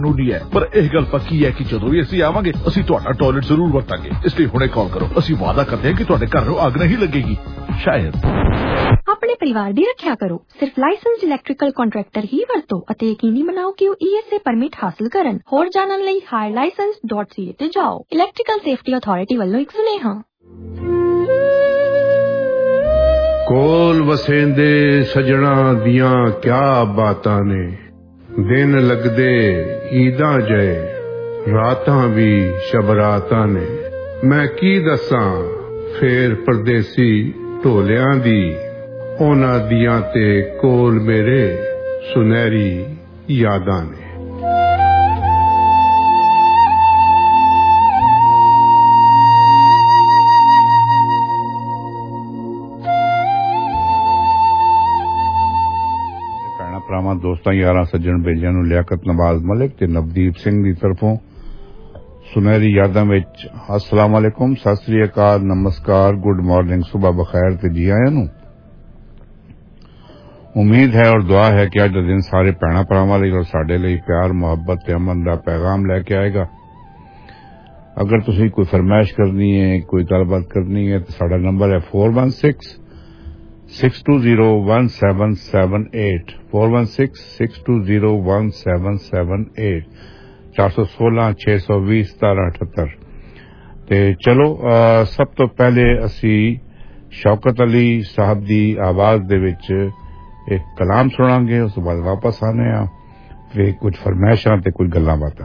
ਨੂਡੀ ਹੈ ਪਰ ਇਹ ਗੱਲ ਪੱਕੀ ਹੈ ਕਿ ਜਦੋਂ ਵੀ ਅਸੀਂ ਆਵਾਂਗੇ ਅਸੀਂ ਤੁਹਾਡਾ ਟਾਇਲਟ ਜ਼ਰੂਰ ਵਰਤਾਂਗੇ। ਇਸ ਲਈ ਹੁਣੇ ਕਾਲ ਕਰੋ। ਅਸੀਂ ਵਾਅਦਾ ਕਰਦੇ ਹਾਂ ਕਿ ਤੁਹਾਡੇ ਘਰ ਨੂੰ ਅੱਗ ਨਹੀਂ ਲੱਗੇਗੀ। ਸ਼ਾਇਦ ਆਪਣੇ ਪਰਿਵਾਰ ਦੀ ਰੱਖਿਆ ਕਰੋ। ਸਿਰਫ ਲਾਇਸੈਂਸਡ ਇਲੈਕਟ੍ਰੀਕਲ ਕੰਟਰੈਕਟਰ ਹੀ ਵਰਤੋ ਅਤੇ ਯਕੀਨੀ ਬਣਾਓ ਕਿ ਉਹ ESA ਪਰਮਿਟ ਹਾਸਲ ਕਰਨ। ਹੋਰ ਜਾਣਨ ਲਈ higherlicense.ca ਤੇ ਜਾਓ। ਇਲੈਕਟ੍ਰੀਕਲ ਸੇਫਟੀ ਅਥਾਰਟੀ ਵੱਲੋਂ ਇੱਕ ਸੁਨੇਹਾ। ਕੋਲ ਵਸੇਂਦੇ ਸਜਣਾ ਦੀਆਂ ਕਿਆ ਬਾਤਾਂ ਨੇ। दिन लगदे ईदा जय रातां भी शबरातां ने। मैं की दसां फेर परदेसी ढोलियां दी उन्हां दियां ते कोल मेरे सुनहरी यादां ने। ਭਰਾਵਾਂ ਦੋਸਤਾਂ ਯਾਰਾਂ ਸੱਜਣ ਬੇਲੀਆਂ ਨੂੰ ਲਿਆਕਤ ਨਵਾਜ਼ ਮਲਿਕ ਤੇ ਨਵਦੀਪ ਸਿੰਘ ਦੀ ਤਰਫੋਂ ਸੁਨਹਿਰੀ ਯਾਦਾਂ ਵਿੱਚ अस्सलाम वालेकुम, सत श्री अकाल, नमस्कार, गुड मॉर्निंग, सुबह बखैर ते जी आया नूं। उम्मीद है और दुआ है कि अज दा दिन सारे भैणां भरावां लई और साडे लई प्यार मुहब्बत ते अमन दा पैगाम लैके आएगा। अगर तुसीं कोई फरमाइश करनी है, कोई गलबात करनी है तो साडा नंबर है 4166201778 4166201778 416-620-1778। ते चलो सब तो पहले असी शौकत अली साहब दी आवाज दे विच एक कलाम सुनांगे, उस बाद वापस आने वे कुछ फरमाइशां ते कुछ गल्लां बातां।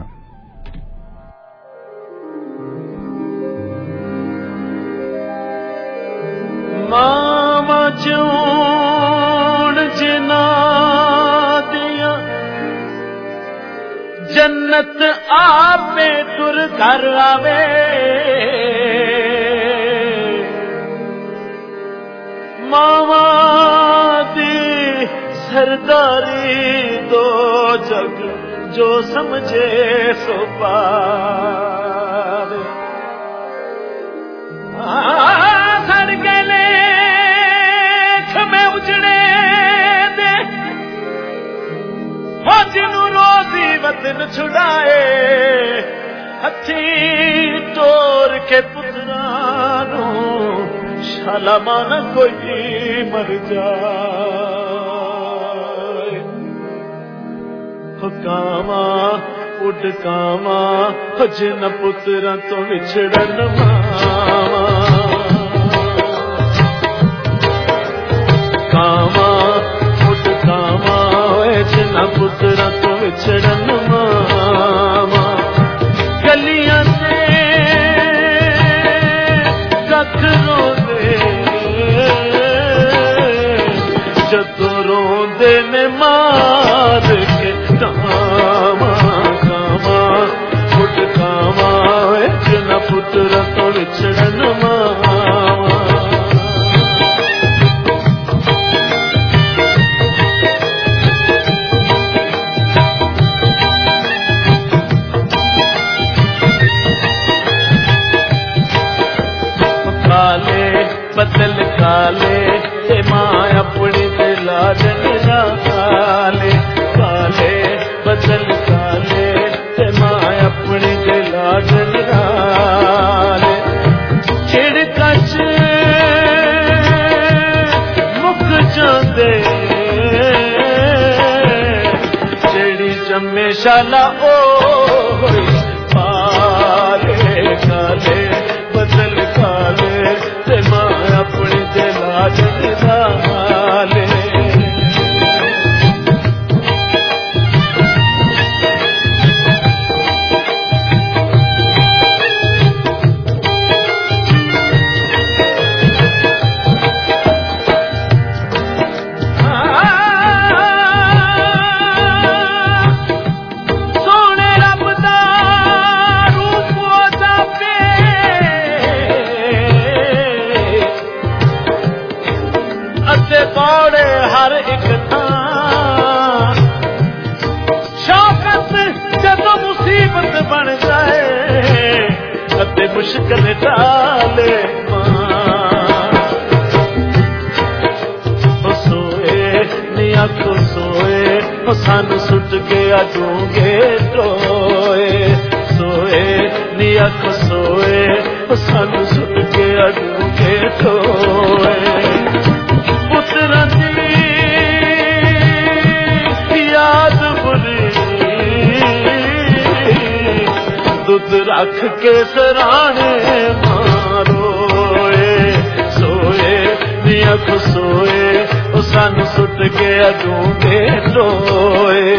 मामा चूण जिना दिया जन्नत आपे टुर कर आवे। मामा दी सरदारी दो जग जो समझे सो पावे। सर गले खमे उजड़े दे जिनू रोजी वतन छुड़ाए। हथी टोर के पुत्रा नू शाला माना कोई मर जाए। कामा उड कामा जिन पुत्रा तो विछड़न मामा। कामा उड कामा जिन पुत्रा तो विछड़न मामा। गलियां से कख रोंदे जदों रोंदे ने मार के कामा। कामा उड कामा जिन पुत्रा तो विछड़न मामा। बदल काले ते मां अपनी दिला जला काले। काले बदल काले ते मां अपनी दिला जला। छिड़कच मुक जांदे जेड़ी जम्मे शाला ओ पाले। काले बदल काले ते मां अपनी दिला जलाले। सोने रब दा रूप ओदा पे अते बौड़े हर एक थां। शौकत जदों मुसीबत बन जाए अते मुश्किल टाले। सोए निया को सोए सानू सुट गया दूंगे तो सानू सुन के अडूंगे टोए पुत्रा दी याद बुरी दुध रख के सराने मारोए सोए नी अख सोए सानू सुट के अडूंगे टोए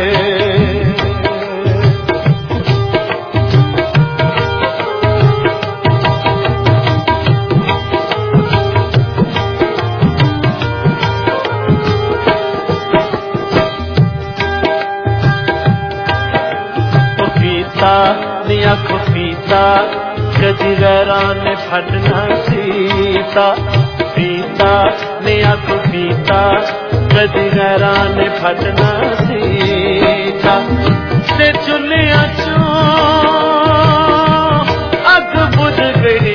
अख पीता कदी गैरां ने फटना सीता पीता ने अख पीता कदी गैरां ने फटना सीता ते चुलियां चों अग बुझ गई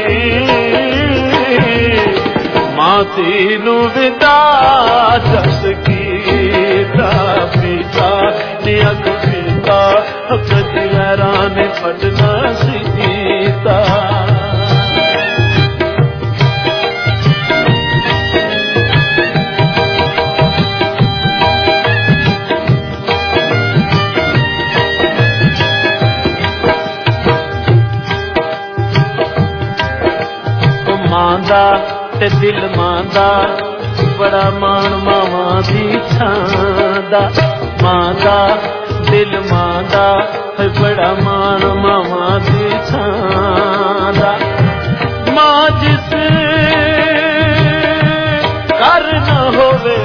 माती नू विदा दस कीता पीता ने अख पीता कदी गैरां ने फटना सीता मांदा ते दिल मांदा बड़ा मान मावा दी छांदा मांदा दिल मांदा बड़ा मान मावा दी छांदा मां जिस कर न होवे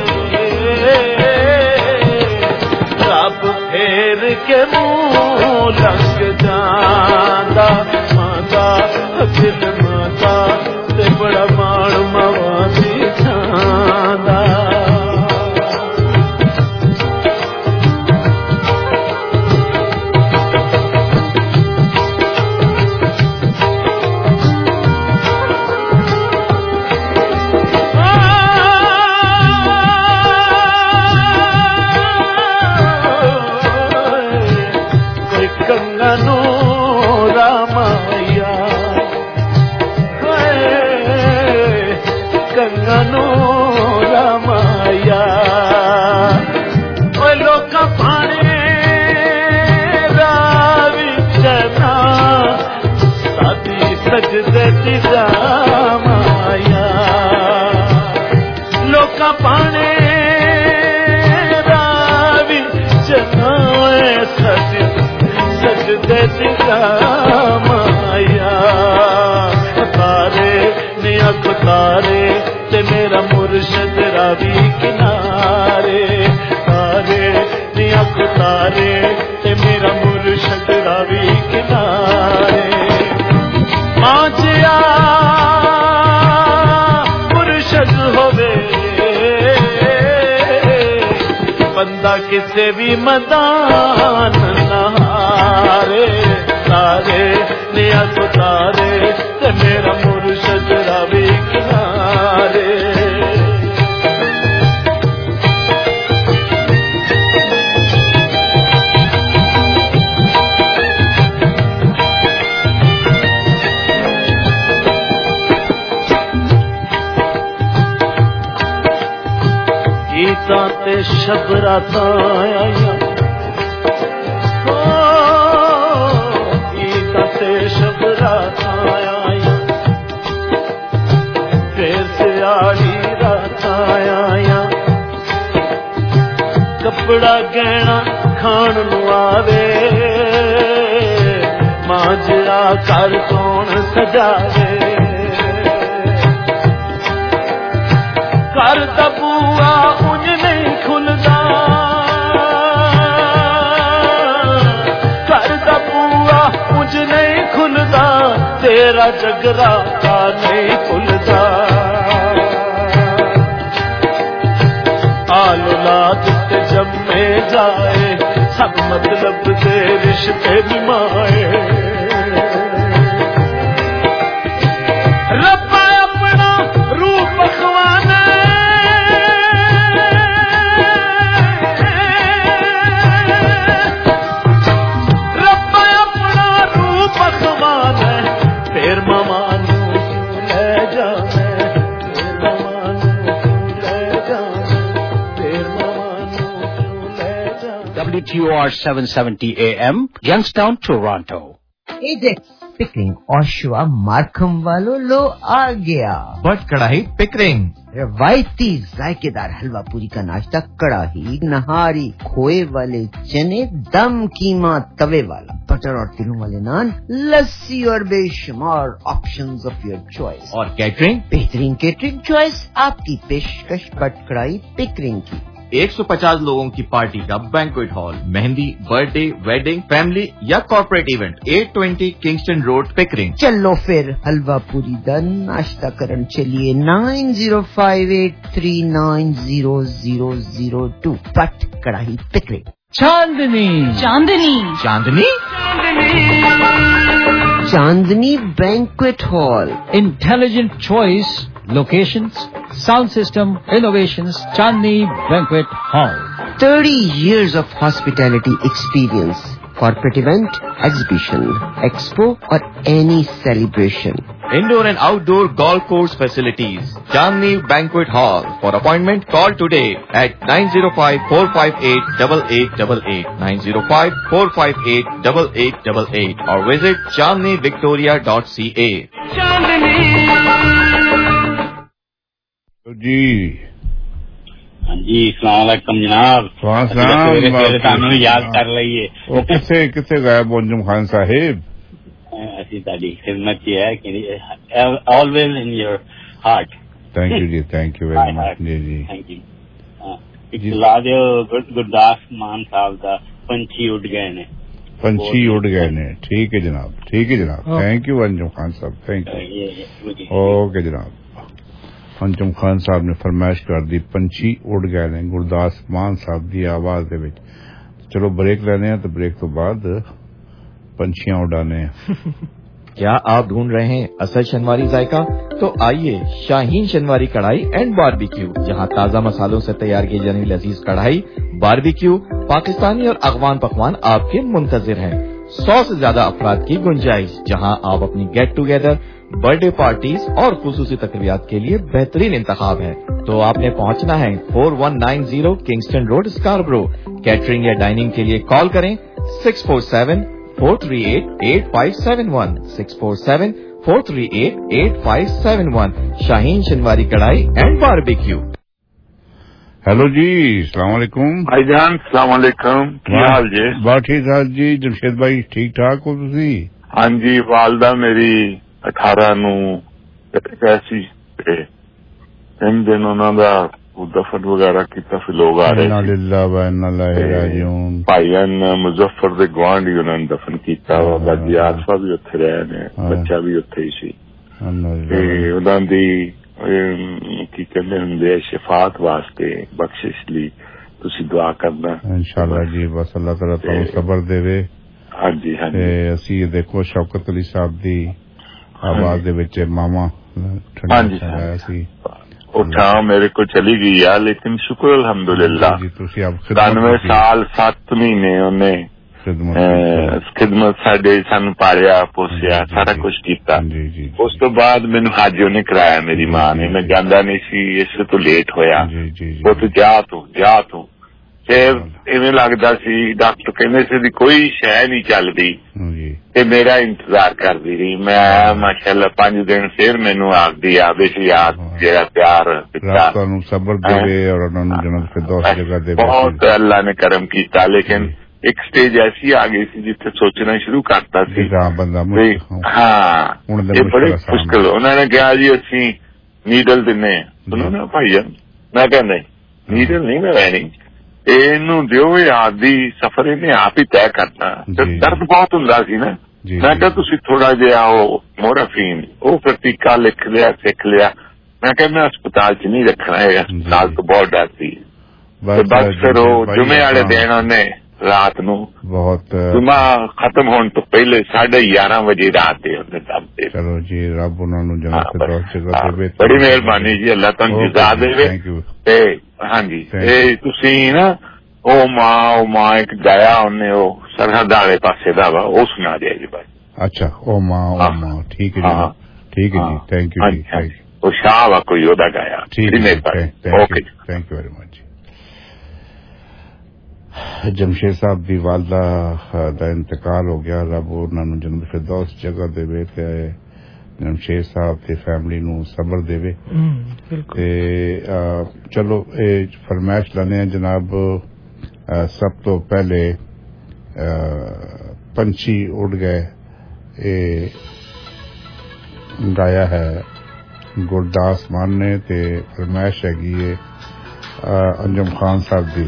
रब फेर के मुंह लग जांदा मांदा दिल मांदा ते बड़ा मान मावा दी छांदा माया लोका पाने रावी जनाए सज सजदे दिला माया तारे ने अख तारे ते मेरा मुर्शद रावी किनारे तारे ने अख तारे ते मेरा मुर्शद रावी किनारे मांझिया मुर्शद होवे बंदा किसे भी मदान नहारे तारे निया तारे ते मेरा मुर्शद रावी किनारे ते शबराता आया गीता ते शबराता आया फिर सियाली रात आया कपड़ा गहना खान नू आवे मांझा घर कौन सजावे घर दा बूआ उंज नहीं खुलदा घर दा बूआ उंज नहीं खुलदा तेरा जगराता नहीं खुलदा औलाद ते जम्मे जाए सब मतलब से रिश्ते निभाए रब्बा अपना रूप खवाना मामा WTOR 770 AM, Youngstown, Toronto. Ajax Pickering Oshawa Markham वालों लो आ गया बट कढ़ाई पिकरिंग रवायती जायकेदार हलवा पूरी का नाश्ता कड़ाही नहारी खोए वाले चने दम कीमा तवे वाला बटर और तिलों वाले नान लस्सी और बेशुमार ऑप्शंस ऑफ योर चॉइस और कैटरिंग बेहतरीन कैटरिंग चॉइस आपकी पेशकश बट कढ़ाई पिकरिंग की 150 लोगों की पार्टी का banquet hall mehndi birthday wedding family या corporate event 820 Kingston road Pickering चलो फिर हलवा पूरी दा नाश्ता करन चलिए 9058390002 पट कढ़ाई Pickering Chandni Chandni Chandni Chandni banquet hall Intelligent choice, locations, sound system, innovations, Chandni Banquet Hall. 30 years of hospitality experience. Corporate event, exhibition, expo or any celebration. Indoor and outdoor golf course facilities. Chandni Banquet Hall. For appointment, call today at 905-458-8888, 905-458-8888 or visit chandnivictoria.ca. जी जी अस्सलाम वालेकुम जनाब ਤੁਹਾਨੂੰ याद कर ਲਈਏ ਉਹ ਕਿੱਥੇ ਗਏ ਅੰਜਮ ਖਾਨ ਸਾਹਿਬ ਅਸੀਂ ਤੁਹਾਡੀ ਖਿਦਮਤ 'ਚ ਹੈ ਕਿ always in your heart thank you जी थैंक यू वेरी मच जी जी थैंक यू ਇੱਕ ਲਾ ਦਿਓ ਗੁਰਦਾਸ ਮਾਨ ਸਾਹਿਬ ਦਾ ਪੰਛੀ ਉੱਡ ਗਏ ਨੇ ठीक है जनाब थैंक यू अंजुम खान साहब थैंक यू ओके जनाब अंजुम खान साहब ने फरमाइश कर दी पंछी उड़ गए ने गुरदास मान साहब की आवाज दे विच चलो ब्रेक लेने हैं तो ब्रेक तो बाद पंछियां उड़ाने हैं क्या आप ढूंढ रहे हैं असल शनवारी जायका तो आइए शाहीन शनवारी कढ़ाई एंड बारबेक्यू जहां ताजा मसालों से तैयार की जाने लजीज कढ़ाई बारबेक्यू पाकिस्तानी और अफगान पकवान आपके मुंतजिर हैं 100 से ज्यादा अफराद की गुंजाइश जहां आप अपनी गेट टुगेदर बर्थडे पार्टीज और खुसूसी तकरीबात के लिए बेहतरीन इंतखाब है तो आपने पहुंचना है 4190 किंगस्टन रोड स्कारब्रो कैटरिंग या डाइनिंग के लिए कॉल करें 647-438-8571 647-438-8571 शाहीन शनवारी कढ़ाई एंड बारबेक्यू हेलो जी अस्सलाम वालेकुम भाईजान अस्सलाम वालेकुम क्या हाल जी बहुत ठीक ठाक जी जमशेद भाई ठीक ठाक हो तुसी हाँ जी वालदा मेरी 18 ਨੂੰ ਐਸੀ ਤੇ ਤਿੰਨ ਦਿਨ ਉਹਨਾਂ ਦਾ ਦਫਨ ਵਗੈਰਾ ਕੀਤਾ ਫਿਰ ਲੋਕ ਆ ਰਹੇ ਇੰਨਾ ਲਿल्लाह व ਇੰਨਾ इलैहि राजिऊन ਭਾਈਆਂ ਮੁਜ਼ੱਫਰ ਦੇ ਗਵਾਂਢੀ ਉਹਨਾਂ ਨੇ ਦਫਨ ਕੀਤਾ ਬਾਜੀ ਆਸਫਾ ਵੀ ਉੱਥੇ ਰਹੇ ਨੇ ਬੱਚਾ ਵੀ ਉੱਥੇ ਹੀ ਸੀ ਤੇ ਉਹਨਾਂ ਦੀ ਕੀ ਕਹਿੰਦੇ ਹੁੰਦੇ ਸ਼ਫਾਅਤ ਵਾਸਤੇ ਬਖਸ਼ਿਸ਼ ਲਈ ਤੁਸੀਂ ਦੁਆ ਕਰਨਾ इंशाअल्लाह जी बस अल्लाह ताला ਤੁਹਾਨੂੰ ਸਬਰ ਦੇਵੇ ਹਾਂਜੀ ਹਾਂਜੀ ਤੇ ਅਸੀਂ ਦੇਖੋ ਸ਼ੌਕਤ ਅਲੀ ਸਾਹਿਬ ਦੀ ਆਵਾਜ਼ ਦੇ ਵਿੱਚ ਮਾਮਾ ਹਾਂਜੀ ਸੀ ਉਹ ਤਾਂ ਮੇਰੇ ਕੋਲ ਚਲੀ ਗਈ ਆ ਲੇਕਿਨ ਸ਼ੁਕਰ ਅਲਹਮਦੁਲਿਲਾ ਜੀ ਤੁਸੀਂ ਆਪ 97 ਸਾਲ 7 ਮਹੀਨੇ ਉਹਨੇ ਖਿਦਮਤ ਸਾਨੂੰ ਪਾਲਿਆ ਪੋਸਿਆ ਸਾਰਾ ਕੁਝ ਕੀਤਾ ਉਸ ਤੋਂ ਬਾਅਦ ਮੈਨੂੰ ਹੱਜ ਉਹਨੇ ਕਰਾਇਆ ਮੇਰੀ ਮਾਂ ਨੇ ਮੈਂ ਜਾਂਦਾ ਨਹੀਂ ਸੀ ਇਸ ਤੋਂ ਲੇਟ ਹੋਇਆ ਉਹ ਤੂੰ ਜਾ ਤੂੰ ਫਿਰ ਇਵੇਂ ਲੱਗਦਾ ਸੀ ਡਾਕਟਰ ਕਹਿੰਦੇ ਸੀ ਵੀ ਕੋਈ ਸ਼ੈ ਨਹੀਂ ਚੱਲਦੀ ਤੇ ਮੇਰਾ ਇੰਤਜ਼ਾਰ ਕਰਦੀ ਰਹੀ ਮੈਂ ਆਇਆ ਮਾਸ਼ਾਅੱਲਾ 5 ਦਿਨ ਫਿਰ ਮੈਨੂੰ ਆਖਦੀ ਆਵੇ ਸੀ ਯਾਦ ਜਿਹੜਾ ਪਿਆਰ ਤੁਹਾਨੂੰ ਸਬਰ ਦੇਵੇ ਔਰ ਉਹਨਾਂ ਨੂੰ ਜਨਤ ਫਿਰਦੌਸ ਜਗ੍ਹਾ ਦੇਵੇ ਬਹੁਤ ਅੱਲਾ ਨੇ ਕਰਮ ਕੀਤਾ ਲੇਕਿਨ ਇੱਕ ਸਟੇਜ ਐਸੀ ਆ ਗਈ ਸੀ ਜਿੱਥੇ ਸੋਚਣਾ ਸ਼ੁਰੂ ਕਰਤਾ ਸੀ ਹਾਂ ਇਹ ਬੜੀ ਮੁਸ਼ਕਿਲ ਉਹਨਾਂ ਨੇ ਕਿਹਾ ਜੀ ਅਸੀਂ ਨੀਡਲ ਦਿੰਨੇ ਉਹਨਾਂ ਨੇ ਭਾਈਆ ਮੈਂ ਕਹਿੰਦਾ ਨੀਡਲ ਨਹੀਂ ਮੈਂ ਲੈਣੀ ਇਹਨੂੰ ਦਿਓ ਇਹ ਆਦੀ ਸਫ਼ਰ ਇਹਨੇ ਆਪ ਹੀ ਤੈਅ ਕਰਨਾ ਦਰਦ ਬਹੁਤ ਹੁੰਦਾ ਸੀ ਨਾ ਮੈਂ ਕਿਹਾ ਤੁਸੀਂ ਥੋੜਾ ਜਿਹਾ ਉਹ ਮੋਰਾਫੀਨ ਉਹ ਫਿਰ ਟੀਕਾ ਲਿਖ ਲਿਆ ਸਿੱਖ ਲਿਆ ਮੈਂ ਕਿਹਾ ਮੈਂ ਹਸਪਤਾਲ 'ਚ ਨਹੀਂ ਰੱਖਣਾ ਹੈਗਾ ਹਸਪਤਾਲ ਤੋਂ ਬਹੁਤ ਡਰ ਸੀ ਬਸ ਫਿਰ ਉਹ ਜੁਮੇ ਵਾਲੇ ਦਿਨ ਉਹਨੇ ਰਾਤ ਨੂੰ ਬਹੁਤ ਜੁਮਾ ਖਤਮ ਹੋਣ ਤੋਂ ਪਹਿਲੇ 11:30 ਵਜੇ ਰਾਤ ਦੇ ਉਹਨੇ ਦਮ ਦੇ ਚਲੋ ਜੀ ਰੱਬ ਉਹਨਾਂ ਨੂੰ ਜਨਤ ਫਿਰਦੌਸ ਜਗ੍ਹਾ ਦੇਵੇ ਬੜੀ ਮਿਹਰਬਾਨੀ ਜੀ ਅੱਲਾਹ ਤੁਹਾਨੂੰ ਜਜ਼ਾ ਦੇਵੇ ਤੇ ਹਾਂਜੀ ਇਹ ਤੁਸੀਂ ਨਾ ਉਹ ਮਾਂ ਇੱਕ ਗਾਇਆ ਉਹਨੇ ਉਹ ਸਰਹੱਦ ਵਾਲੇ ਪਾਸੇ ਦਾ ਵਾ ਉਹ ਸੁਣਾ ਦਿਆ ਜੀ ਬਾਈ ਅੱਛਾ ਉਹ ਮਾਂ ਠੀਕ ਹੈ ਜੀ ਥੈਂਕ ਯੂ ਜੀ ਉਹ ਸ਼ਾਹ ਵਾ ਕੋਈ ਉਹਦਾ ਗਾਇਆ ਠੀਕ ਹੈ okay thank you very much Jamshed साहब दी वालदा दा इंतकाल हो गया। रब उन्होंने जन्नत फिरदौस जगह देवे ते जमशेद साहब ते फैमिली नू सबर देवे। ते चलो फरमाइश लाने जनाब, सब तो पहले पंछी उड़ गए गाया है गुरदास मान ने ते फरमाइश हैगी है अंजुम खान साहब दी।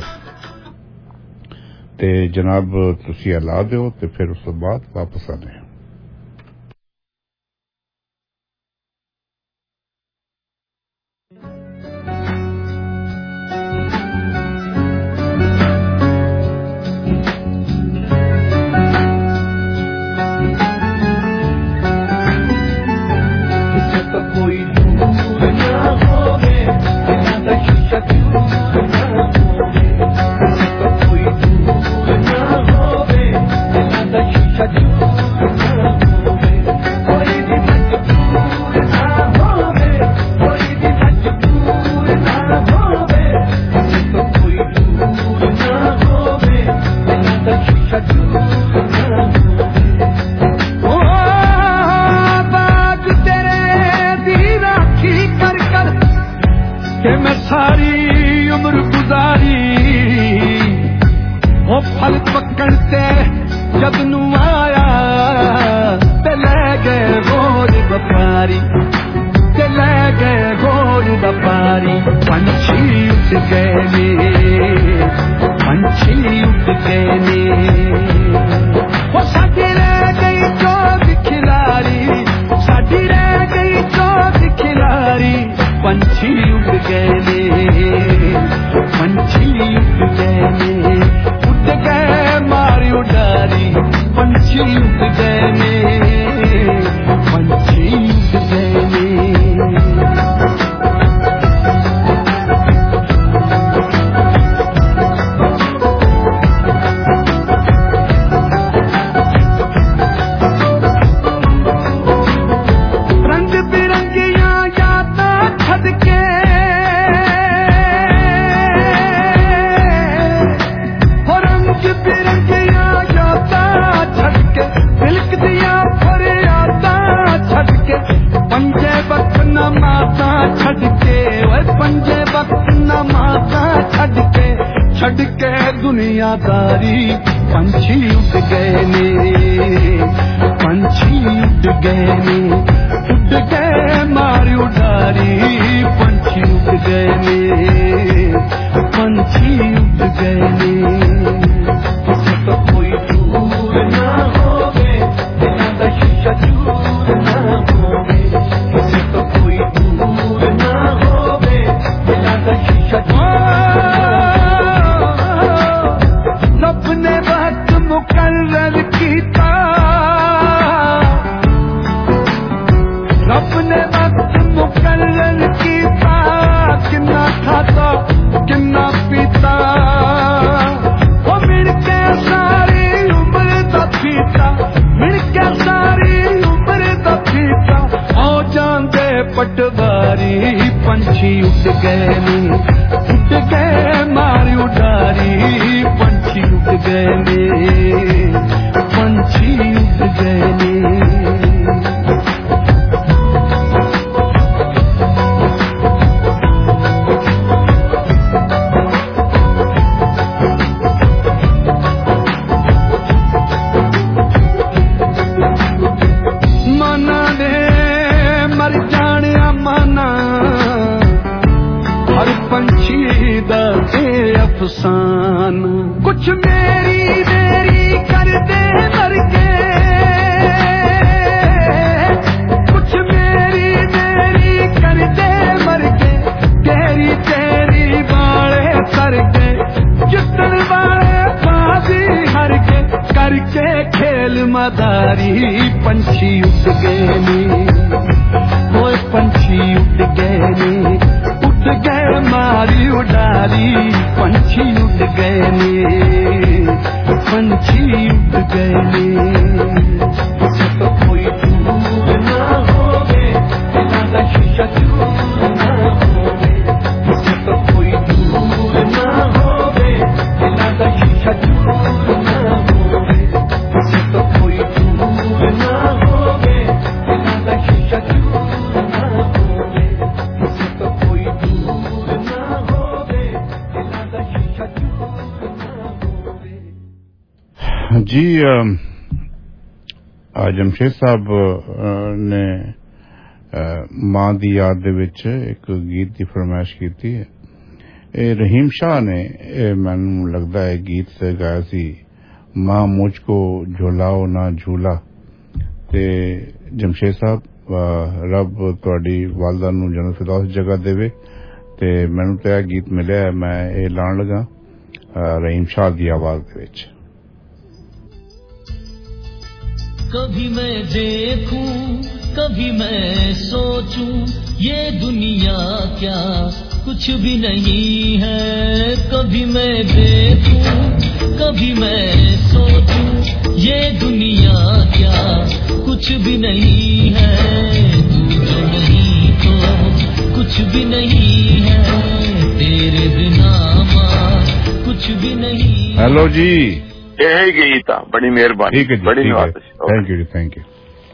ते जनाब तुसी ला दो ते फिर उस तो बाद वापस आने। जी जमशेद साहब ने मां दी याद दे विच एक गीत की फरमाइश की है। रहीम शाह ने मैनू लगता है गीत गाया सी मां मुझको झुलाओ ना झूला। ते जमशेद साहब रब तुहाडी वालदा नू जन्नत फिरदौस जगह देवे। ते मैनू तो यह गीत मिले है, मैं ये लाण लगा रहीम शाह की आवाज दे विच। कभी मैं देखूं कभी मैं सोचूं ये दुनिया क्या कुछ भी नहीं है। कभी मैं देखूं कभी मैं सोचूं ये दुनिया क्या कुछ भी नहीं है। तू जो नहीं तो कुछ भी नहीं है, तेरे बिना मां कुछ भी नहीं। हेलो जी, यही गीत था, बड़ी मेहरबानी, बड़ी नवाज़िश। थैंक यू जी, थैंक यू।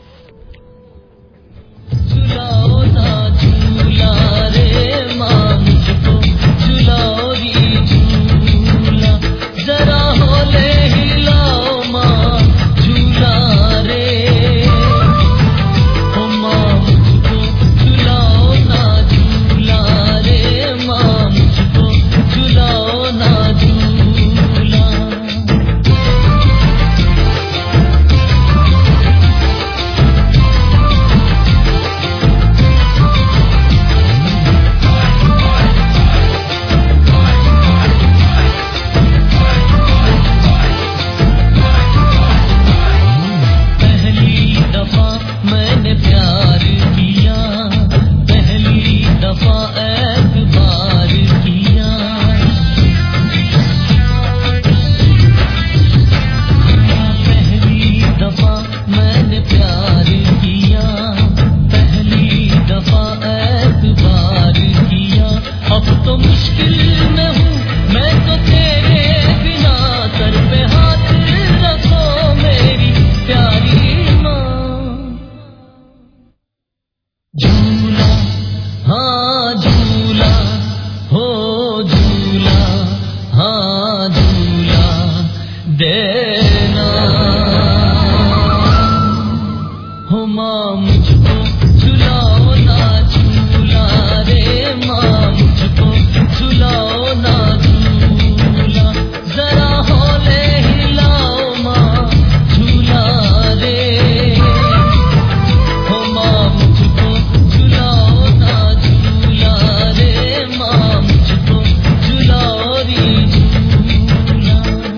झुलाओ ना झूला रे मां मुझको, झुलाओ री झूला, जरा होले हिलाओ मां झूला रे। ओ मां मुझको झुलाओ ना झूला रे मां मुझको, झुलाओ ना झूला। मैंने प्यार किया पहली दफा एतबार किया। पहली दफा मैंने प्यार किया पहली दफा एतबार किया। अब तो मुश्किल में हूँ मैं तो तेरे बिना, सर पे हाथ रखो मेरी प्यारी माँ। झूला हाँ झूला हो झूला हाँ झूला देना हो मां मुझको, झुलाओ ना झूला रे मां मुझको, झुलाओ ना झूला, जरा होले हिलाओ मां झूला रे। हो मां मुझको झुलाओ ना झूला रे मां मुझको, झुलाओ री झूला।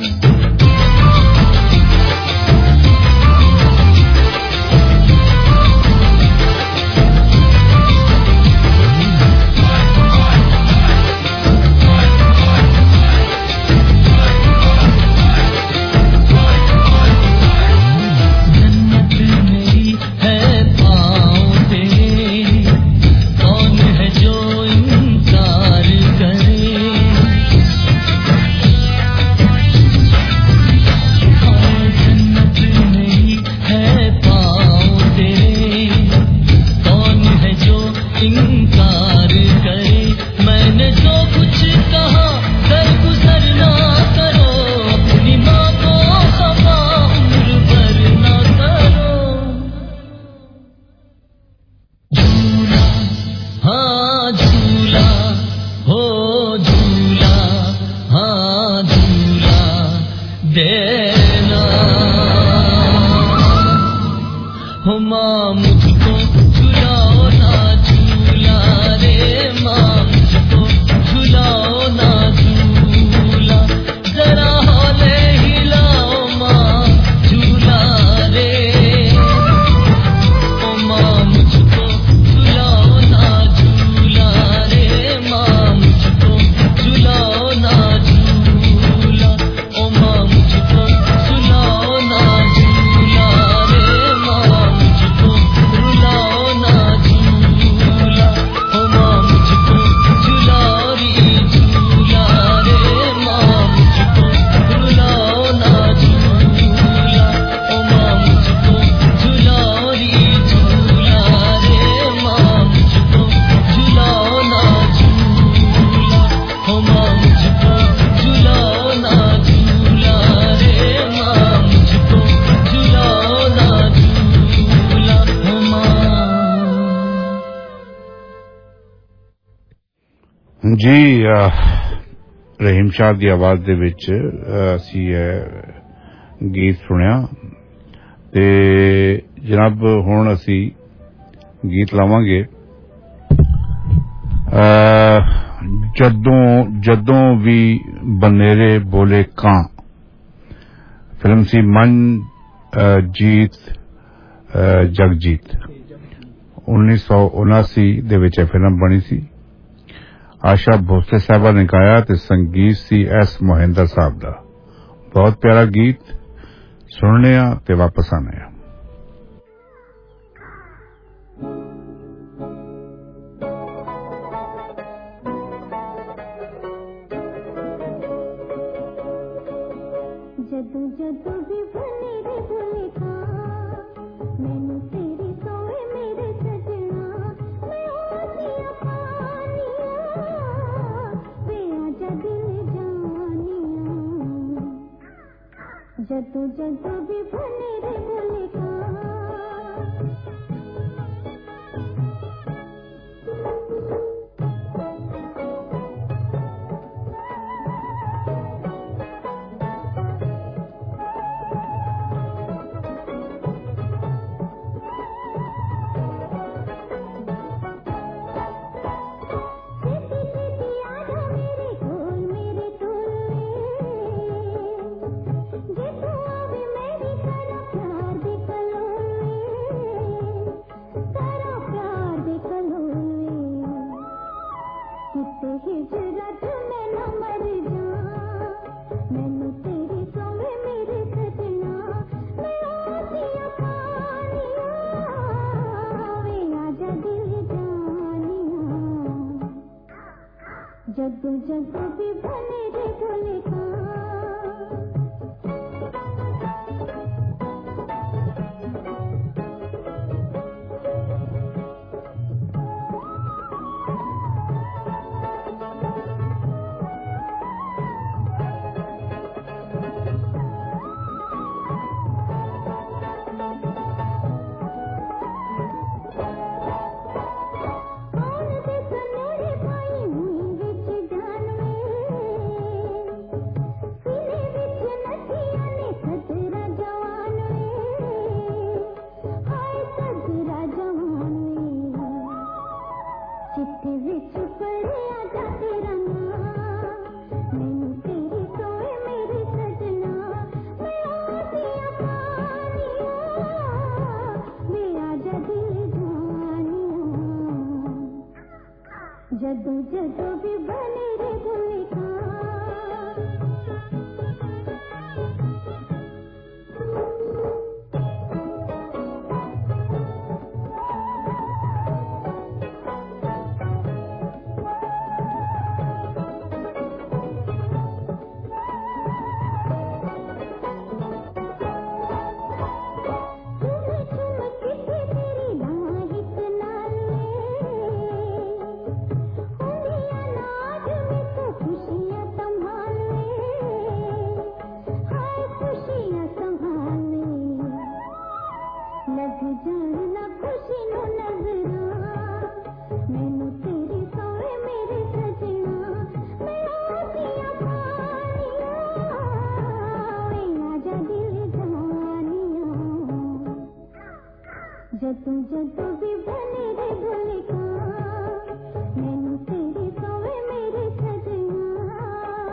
जन्नत मेरी है पाँव तेरे, कौन है जो इनकार करे। जन्नत मेरी है पाँव तेरे, कौन है जो इनकार करे। मैंने जो कुछ कहा दरगुजर ना करो, अपनी माँ को खफा उम्र भर ना करो। झूला हाँ झूला हो झूला हाँ झूला देना हो मां मुझको, झुलाओ ना झूला रे मां मुझको, झुलाओ ना झूला, जरा होले हिलाओ मां झूला रे। ओ मां मुझको झुलाओ ना झूला रे मां मुझको, झुलाओ ना झूला। ओ मां मुझको झुलाओ ना झूला रे मां मुझको, जी रहीम शाह ਦੀ ਆਵਾਜ਼ ਦੇ ਵਿੱਚ ਅਸੀਂ ਗੀਤ ਸੁਣਿਆ ਤੇ ਜਨਾਬ ਹੁਣ ਅਸੀਂ ਗੀਤ ਲਾਵਾਂਗੇ ਜਦੋਂ ਵੀ ਬਨੇਰੇ ਬੋਲੇ ਕਾਂ ਫਿਲਮ ਸੀ ਮਨ ਜੀਤ ਜਗਜੀਤ 1979 ਦੇ ਵਿੱਚ ਇਹ ਫਿਲਮ ਬਣੀ ਸੀ आशा भोसले साहबा ने गाया ते संगीत सी एस मोहिंदर साहब दा बहुत प्यारा गीत सुनने ते वापस आने जदों जदों भी बने रे बोले जदों जदों भी बने रे बोले जदों जदों भी बने रे बोले जदों जदों भी बने रे बोले मैनू तेरे सोए मेरे सजना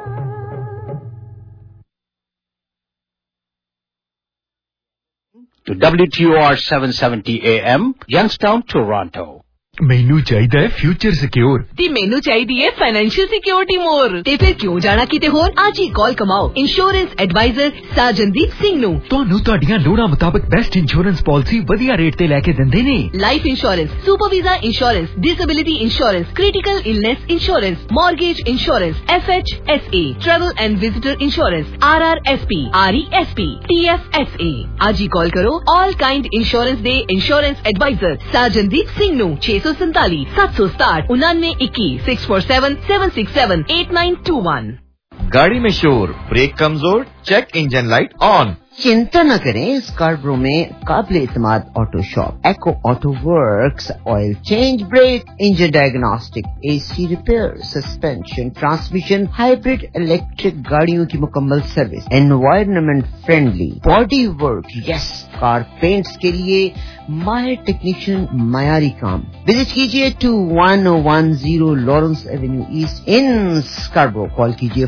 To WTOR 770 AM, Youngstown, Toronto. ਮੈਨੂੰ ਚਾਹੀਦਾ ਹੈ ਫਿਊਚਰ ਸਿਕਿਉਰ ਤੇ ਮੈਨੂੰ ਚਾਹੀਦੀ ਹੈ ਫਾਈਨੈਂਸ਼ੀਅਲ ਸਿਕਿਉਰਿਟੀ ਮੋਰ ਤੇ ਫਿਰ ਕਿਉਂ ਜਾਣਾ ਕਿਤੇ ਹੋਰ ਅੱਜ ਹੀ ਕਾਲ ਕਮਾਓ ਇੰਸ਼ੋਰੈਂਸ ਐਡਵਾਈਜ਼ਰ ਸਾਜਨਦੀਪ ਸਿੰਘ ਨੂੰ ਤੁਹਾਨੂੰ ਤੁਹਾਡੀਆਂ ਲੋੜਾਂ ਮੁਤਾਬਕ ਬੈਸਟ ਇੰਸ਼ੋਰੈਂਸ ਪਾਲਿਸੀ ਵਧੀਆ ਰੇਟ ਤੇ ਲੈ ਕੇ ਦਿੰਦੇ ਨੇ life insurance super visa insurance disability insurance critical illness insurance mortgage insurance FHSA travel and visitor insurance RRSP RESP TFSA ਅੱਜ ਹੀ ਕਾਲ ਕਰੋ ਆਲ ਕਾਈਂਡ ਇੰਸ਼ੋਰੈਂਸ ਦੇ ਇੰਸ਼ੋਰੈਂਸ ਐਡਵਾਈਜ਼ਰ ਸਾਜਨਦੀਪ ਸਿੰਘ ਨੂੰ 647 767 9921 647 767 8921 गाड़ी में शोर, ब्रेक कमजोर, चेक इंजन लाइट ऑन, चिंता न करें, स्कार्बरो में काबिल एतमाद auto shop Eco auto works oil change, brake, engine diagnostic, AC repair, suspension, transmission, hybrid electric गाड़ियों की मुकम्मल service, environment friendly body work, yes, car paints के लिए माहिर टेक्नीशियन, मायारी काम। विजिट कीजिए 2110 Lawrence avenue east in Scarborough. Call कीजिए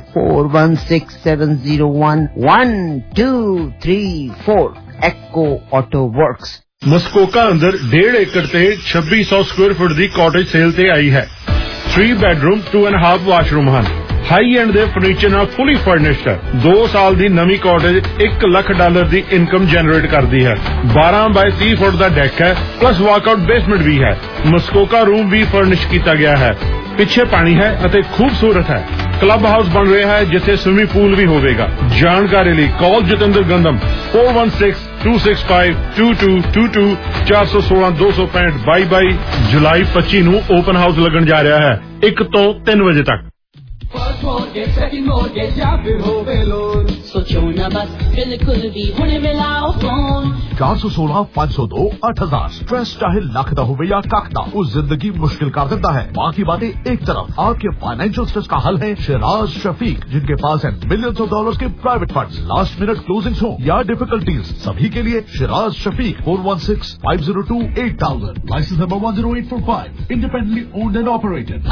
4167011234। एको ऑटो वर्क्स। मस्कोका अंदर 1.5 एकड़ ते 2600 स्क्वायर फुट दी कॉटेज सेल ते आई है। 3 बेडरूम 2.5 वाशरूम ਹਨ। ਹਾਈ ਐਂਡ ਦੇ ਫਰਨੀਚਰ ਨਾਲ ਫੁੱਲੀ ਫਰਨਿਸ਼ਡ ਹੈ। 2 ਸਾਲ ਦੀ ਨਵੀਂ ਕਾਟੇਜ $1 ਲੱਖ ਦੀ ਇਨਕਮ ਜਨਰੇਟ ਕਰਦੀ ਹੈ। 12 ਬਾਈ 30 ਫੁੱਟ ਦਾ ਡੈਕ ਹੈ, ਪਲੱਸ ਵਾਕਆਊਟ ਬੇਸਮੈਂਟ ਵੀ ਹੈ। ਮਸਕੋਕਾ ਰੂਮ ਵੀ ਫਰਨਿਸ਼ ਕੀਤਾ ਗਿਆ ਹੈ। ਪਿੱਛੇ ਪਾਣੀ ਹੈ ਅਤੇ ਖੂਬਸੂਰਤ ਹੈ। ਕਲੱਬ ਹਾਊਸ ਬਣ ਰਿਹਾ ਹੈ ਜਿੱਥੇ ਸਵਿਮਿੰਗ ਪੂਲ ਵੀ ਹੋਵੇਗਾ। ਜਾਣਕਾਰੀ ਲਈ ਕਾਲ ਜਤਿੰਦਰ ਗੰਦਮ 4162652222 416 265 22 ਜੁਲਾਈ 25 ਨੂੰ ਓਪਨ ਹਾਊਸ ਲੱਗਣ ਜਾ ਰਿਹਾ ਹੈ 1 ਤੋਂ 3 ਵਜੇ तक। फर्स्ट मॉर्गेज, सेकंड मॉर्गेज या फिर हो लोन, सोचो न बस बिल्कुल भी हुने मिलाओ फोन। 416 502 8000। स्ट्रेस चाहे लख दा होवे या कख दा, वो जिंदगी मुश्किल कर देता है। बाकी बातें एक तरफ, आपके फाइनेंशियल स्ट्रेस का हल है शिराज शफीक, जिनके पास है मिलियंस ऑफ डॉलर्स के private funds. Last minute closings हो या डिफिकल्टीज, सभी के लिए Shiraz Shafiq 4165028000। License number 10845, independently owned and operated.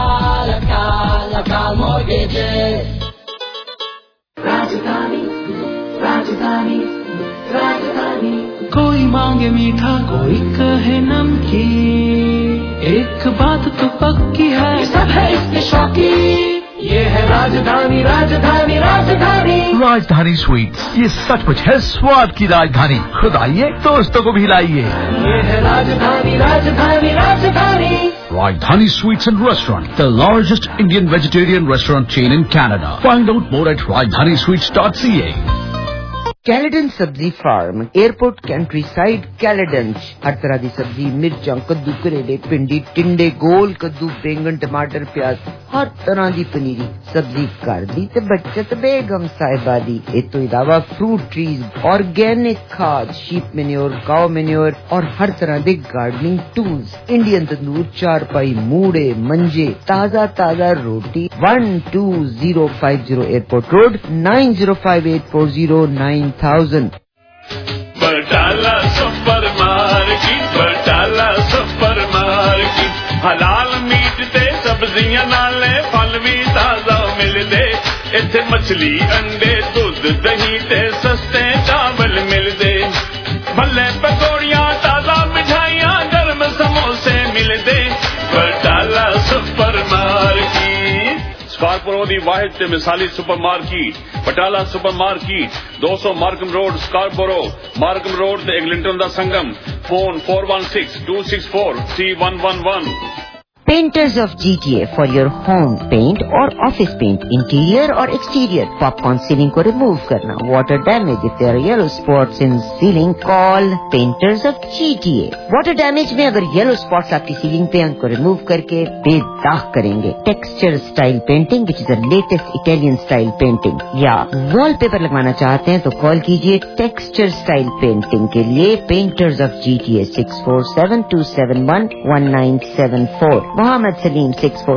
Rajdhani Rajdhani राजधानी। कोई मांगे मीठा, कोई कहे नमकीन, एक बात तो पक्की है, सब है इसके शौकीन। ये है राजधानी राजधानी राजधानी। राजधानी स्वीट्स, ये सचमुच है स्वाद की राजधानी। खुद आइए, दोस्तों को भी लाइए। ये है राजधानी राजधानी राजधानी। Rajdhani Sweets and Restaurant, the largest Indian vegetarian restaurant chain in Canada. Find out more at rajdhanisweets.ca. Caledon सब्जी farm, airport countryside Caledon. हर तरह की सब्जी, मिर्चा, कद्दू, करेले, भिंडी, टिंडे, गोल कद्दू, बैंगन, टमाटर, प्याज, हर तरह की पनीरी सब्जी कर दी ते बचत बेगम साहिबा दी। इस तो इलावा फ्रूट ट्रीज, ऑर्गेनिक खाद, शीप मैन्योर, काउ मैन्योर और हर तरह के गार्डनिंग टूल्स, इंडियन तंदूर, चारपाई, मूड़े, मंजे, ताजा ताजा रोटी। 12050 airport road 9058409000। Batala supermarket, Batala supermarket. हलाल मीट ते सब्जियां नाले फल भी ताजा मिलदे। इत्थे मछली, अंडे, दूध, दही ते सस्ते चावल मिलदे। भले पकौड़ियां, ताजा मिठाइयां, गर्म समोसे मिलदे। बटाला सुपर मार्केट स्कार्बरो दी वाहिद ते मिसाली supermarket. Batala supermarket 200 Markham road Scarborough, Markham road ते एग्लिंटन दा संगम। Phone 4162643111। Painters of GTA for your home paint और office paint, interior और exterior। पॉपकॉर्न सीलिंग को रिमूव करना, water damage, if there are yellow spots in ceiling, call Painters of GTA। water damage में अगर yellow spots आपकी ceiling पे उनको remove करके बेदाग करेंगे। texture style painting, which is the latest Italian style painting, या wallpaper लगवाना चाहते हैं तो कॉल कीजिए texture style painting के लिए Painters of GTA 6472711974। Mohammad Salim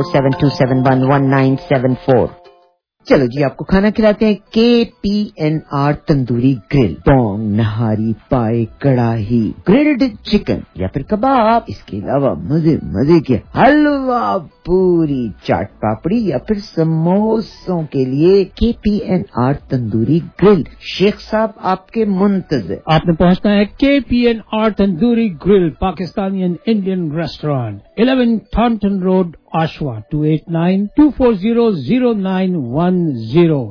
6472711974। चलो जी, आपको खाना खिलाते हैं KPNR तंदूरी ग्रिल। पोंग, नहारी, पाए, कड़ाही, ग्रिल्ड चिकन या फिर कबाब, इसके अलावा मजे मजे के हलवा, पूरी, चाट पापड़ी या फिर समोसों के लिए KPNR तंदूरी ग्रिल। शेख साहब आपके मुंतज़िर। आपने पहुंचना है KPNR tandoori grill, Pakistani and Indian restaurant, 11 Thornton road, Oshawa. 2892400910,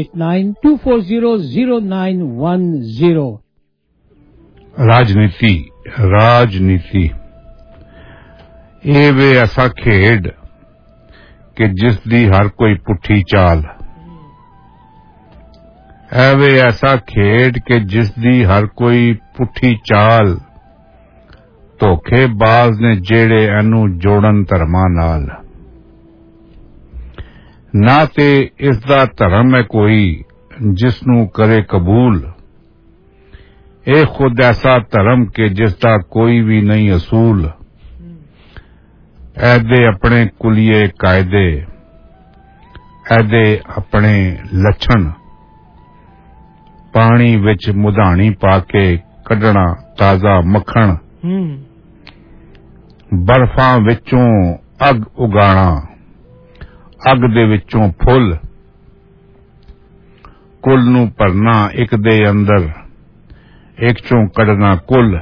2892400910। राजनीति राजनीति ਇਹ ਵੇ ਐਸਾ ਖੇਡ ਕਿ ਜਿਸ ਦੀ ਹਰ ਕੋਈ ਪੁੱਠੀ ਚਾਲ। ਐਵੇਂ ਐਸਾ ਖੇਡ ਕਿ ਜਿਸ ਦੀ ਹਰ ਕੋਈ ਪੁੱਠੀ ਚਾਲ। ਧੋਖੇਬਾਜ਼ ਨੇ ਜਿਹੜੇ ਇਹਨੂੰ ਜੋੜਨ ਧਰਮਾਂ ਨਾਲ। ਨਾ ਤੇ ਇਸ ਦਾ ਧਰਮ ਹੈ ਕੋਈ ਜਿਸ ਨੂੰ ਕਰੇ ਕਬੂਲ, ए खुद ऐसा धर्म के जिसका कोई भी नहीं असूल, ऐदे अपने कुलिए कायदे, ऐदे अपने लछण, पानी विच मुधानी पाके कढ़ना ताजा मक्खण, बर्फां विचों अग उगाना, अग दे विचों फुल, कुल नूं भरना एक दे अंदर, एक चों कढ़ना कुल।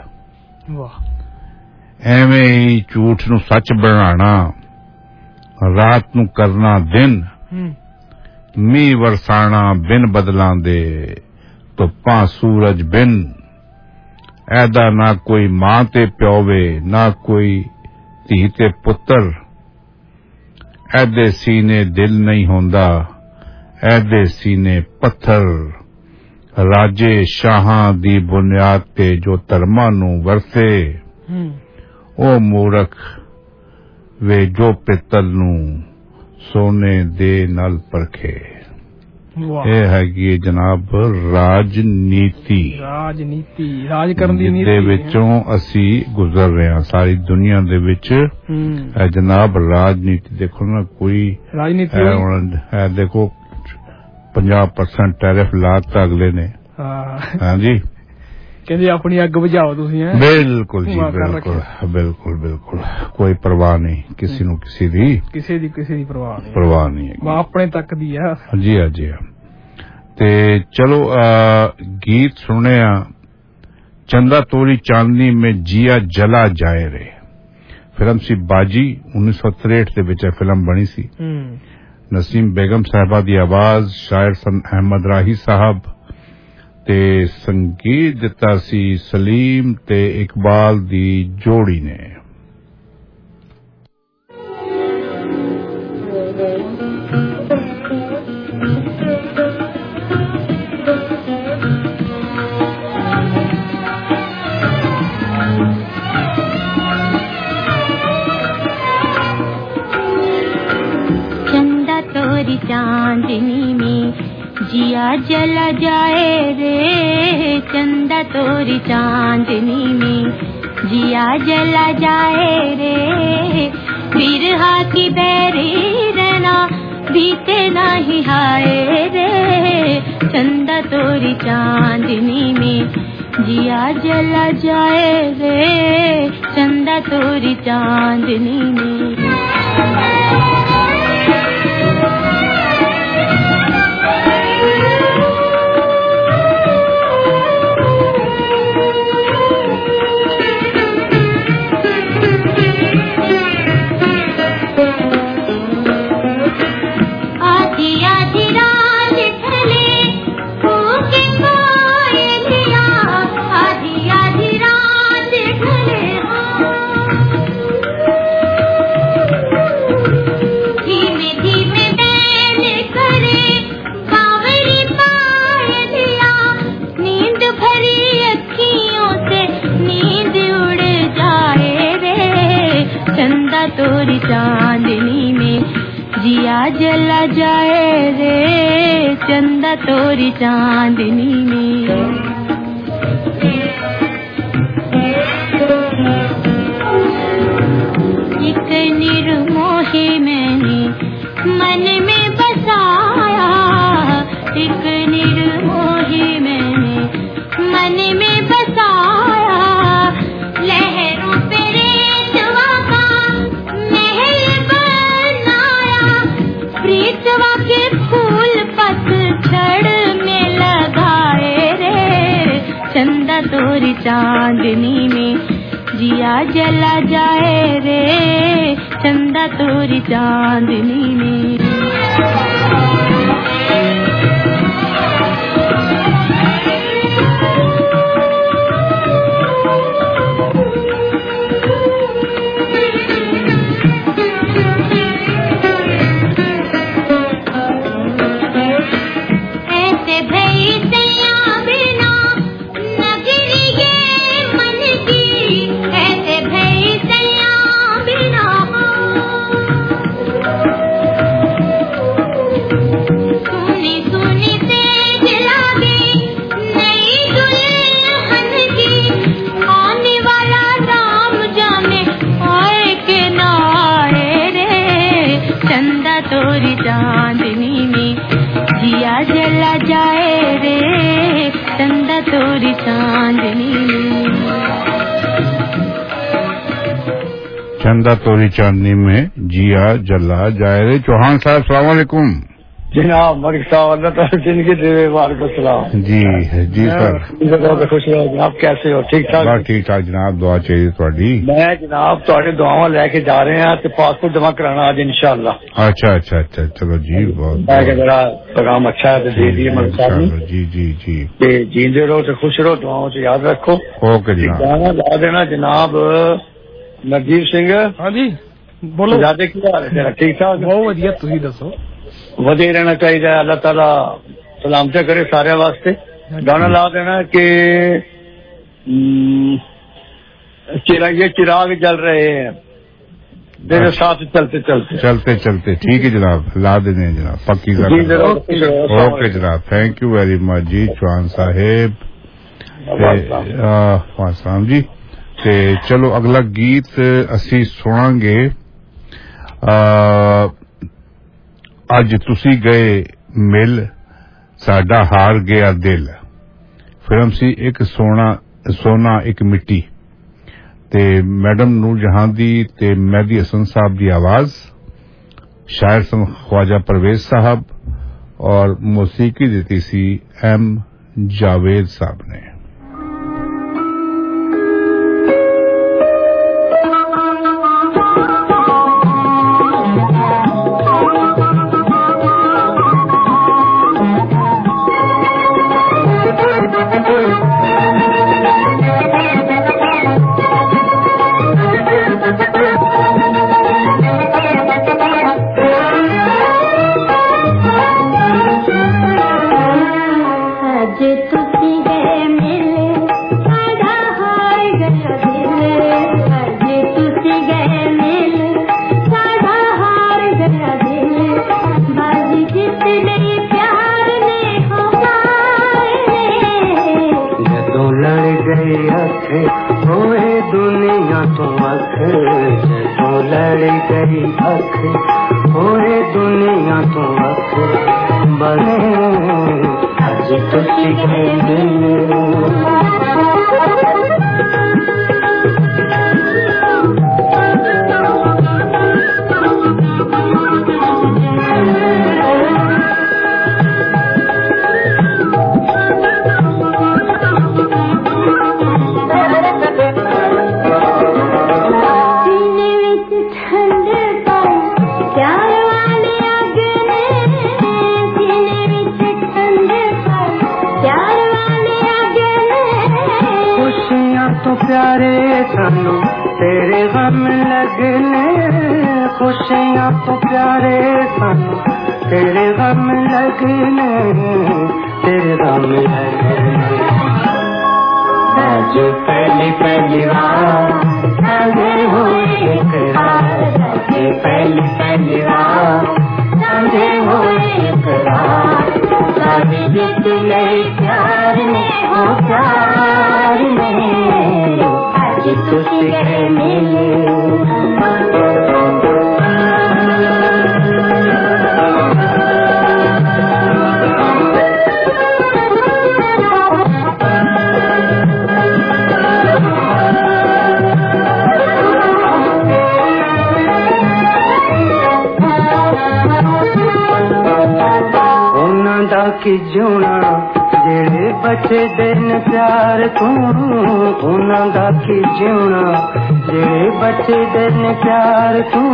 एवें ही झूठ नूं सच बनाना, रात नूं करना दिन, मींह वरसाना बिन बदलां दे, धुप्पां सूरज बिन, ऐदा ना कोई मां ते प्यो वे, ना कोई धी ते पुत्तर, ऐदे सीने दिल नहीं होंदा, ऐदे सीने पत्थर, राजे शाहां दी बुनियाद ते जो धर्मां नूं वरसे, ओ मूरख वे जो पित्तल नूं सोने दे नाल परखे। ਇਹ ਹੈਗੀ ਹੈ ਜਨਾਬ ਰਾਜਨੀਤੀ ਰਾਜ ਕਰਨ ਦੀ ਨੀਤੀ ਦੇ ਵਿੱਚੋਂ ਅਸੀਂ ਗੁਜ਼ਰ ਰਹੇ ਹਾਂ ਸਾਰੀ ਦੁਨੀਆ ਦੇ ਵਿੱਚ। ਇਹ ਜਨਾਬ ਰਾਜਨੀਤੀ ਦੇਖੋ ਨਾ, ਕੋਈ ਹੈ ਦੇਖੋ 50% ਟੈਰਿਫ ਲਾਤਾ ਅਗਲੇ ਨੇ। ਹਾਂਜੀ ਕਹਿੰਦੇ ਆਪਣੀ ਅੱਗ ਬੁਝਾਓ ਤੁਸੀਂ। ਬਿਲਕੁਲ ਜੀ ਬਿਲਕੁਲ ਬਿਲਕੁਲ ਬਿਲकुल ਕੋਈ ਪਰਵਾਹ ਨਹੀਂ ਕਿਸੇ ਨੂੰ ਕਿਸੇ ਦੀ ਪਰਵਾਹ ਨਹੀਂ ਹੈ, ਆਪਣੇ ਤੱਕ ਦੀ ਆ। ਜੀ ਹਾਂ ਜੀ ਹਾਂ। ਤੇ ਚਲੋ ਗੀਤ ਸੁਣੇ ਆ चंदा तोरी चांदनी में जिया जला जाए रे, फिल्म सी बाजी 1963 ਦੇ ਵਿੱਚ ਫਿਲਮ ਬਣੀ ਸੀ। नसीम बेगम साहबा दी आवाज, शायर अहमद राही साहब ते संगीत दिता सी सलीम ते इकबाल दी जोड़ी ने। चांदनी में जिया जला जाए रे, चंदा तोरी चांदनी में जिया जला जाए रे, बिरहा की बैरी रहना बीते नहीं हाय रे, चंदा तोरी चांदनी में जिया जला जाए रे, चंदा तोरी चांदनी में। तोरी चांदनी में जिया जला जाए रे, चंदा तोरी चांदनी में। एक निर्मोही मैंने मन में बसाया, एक निर्मोही मैंने मन में बसाया, लहरों पे रेतवा का महल बनाया, प्रीतवा के फूल पतझड़ में लगाए रे, चंदा तोरी चांदनी में जिया जला जाए रे, चंदा तोरी चांदनी में। तोरी चांदनी चंदा तोरी चांदनी में जिया जला जाए। चौहान साहब सलाम वालेकुम। जनाब मलिक साहब अल्लाह ताला जिंदगी देवे वालेकुम सलाम। जी जी सर खुश रहो जनाब, कैसे हो? ठीक ठाक? बस ठीक ठाक जनाब, दुआ चाहिए थोड़ी। मैं जनाब थोड़े दुआवां लेके जा रहे हैं तो पासपोर्ट जमा कराना आज इंशाअल्लाह। अच्छा अच्छा अच्छा चलो जी, बहुत मेरा प्रोग्राम अच्छा है तो दे दिए मलिक साहब ने। जी जी जी जींदे रहो तो खुश रहो, दुआओं से याद रखो। ओके जनाब। गाना ला देना जनाब नरजीत सिंह। हाँ जी बोलो। ज्यादा की हाल है तेरा? ठीक ठाक? बहुत वधिया, तुसी दसो। वधिया रहना चाहिए, अल्लाह ताला सलामत करे सारे वास्ते। गाना ला देना कि ये चिराग जल रहे हैं तेरे साथ चलते चलते चलते चलते। ठीक है जनाब, ला देने जनाब, पक्की ओके जनाब, थैंक यू वेरी मच जी चौहान साहेब वासलाम जी। ते चलो अगला गीत असी सुनांगे। अज तुसी गए मिल साडा हार गया दिल, फिल्म सी एक सोना एक मिट्टी, ते मैडम नूर जहां दी ते मेहदी हसन साहब दी आवाज, शायर सन ख्वाजा परवेज साहब और मौसीकी दी सी एम जावेद साहब ने। की जूना जेड़े बचे दिन प्यार तू, उन्हां दा की जूना जेड़े बचे दिन प्यार तू।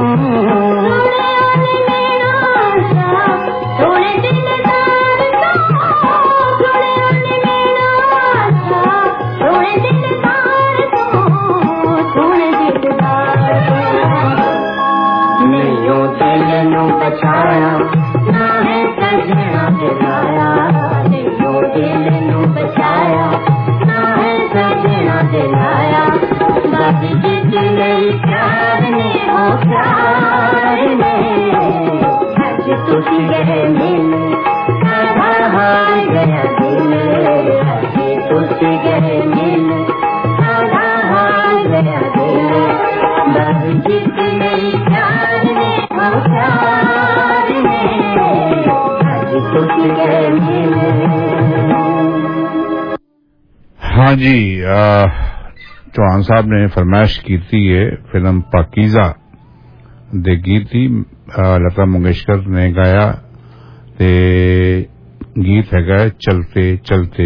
नहीं दिल नू बचाया ना है सजना दिलाया, नहीं दिल नू बचाया ना है सजना दिलाया। बाकी जिद नहीं प्यार ने हो प्यार ने, आज तुसी गए मिल साधा हार गया दिल, आज तुसी गए मिल साधा हार गया दिल। बाकी जिद नहीं प्यार ने हो प्यार ने, आज तुसी गए मिल। हाँ जी, चौहान साहब ने फरमाइश की थी ये फिल्म पाकीज़ा दे गीत थी, लता मंगेशकर ने गाया ते गीत है चलते चलते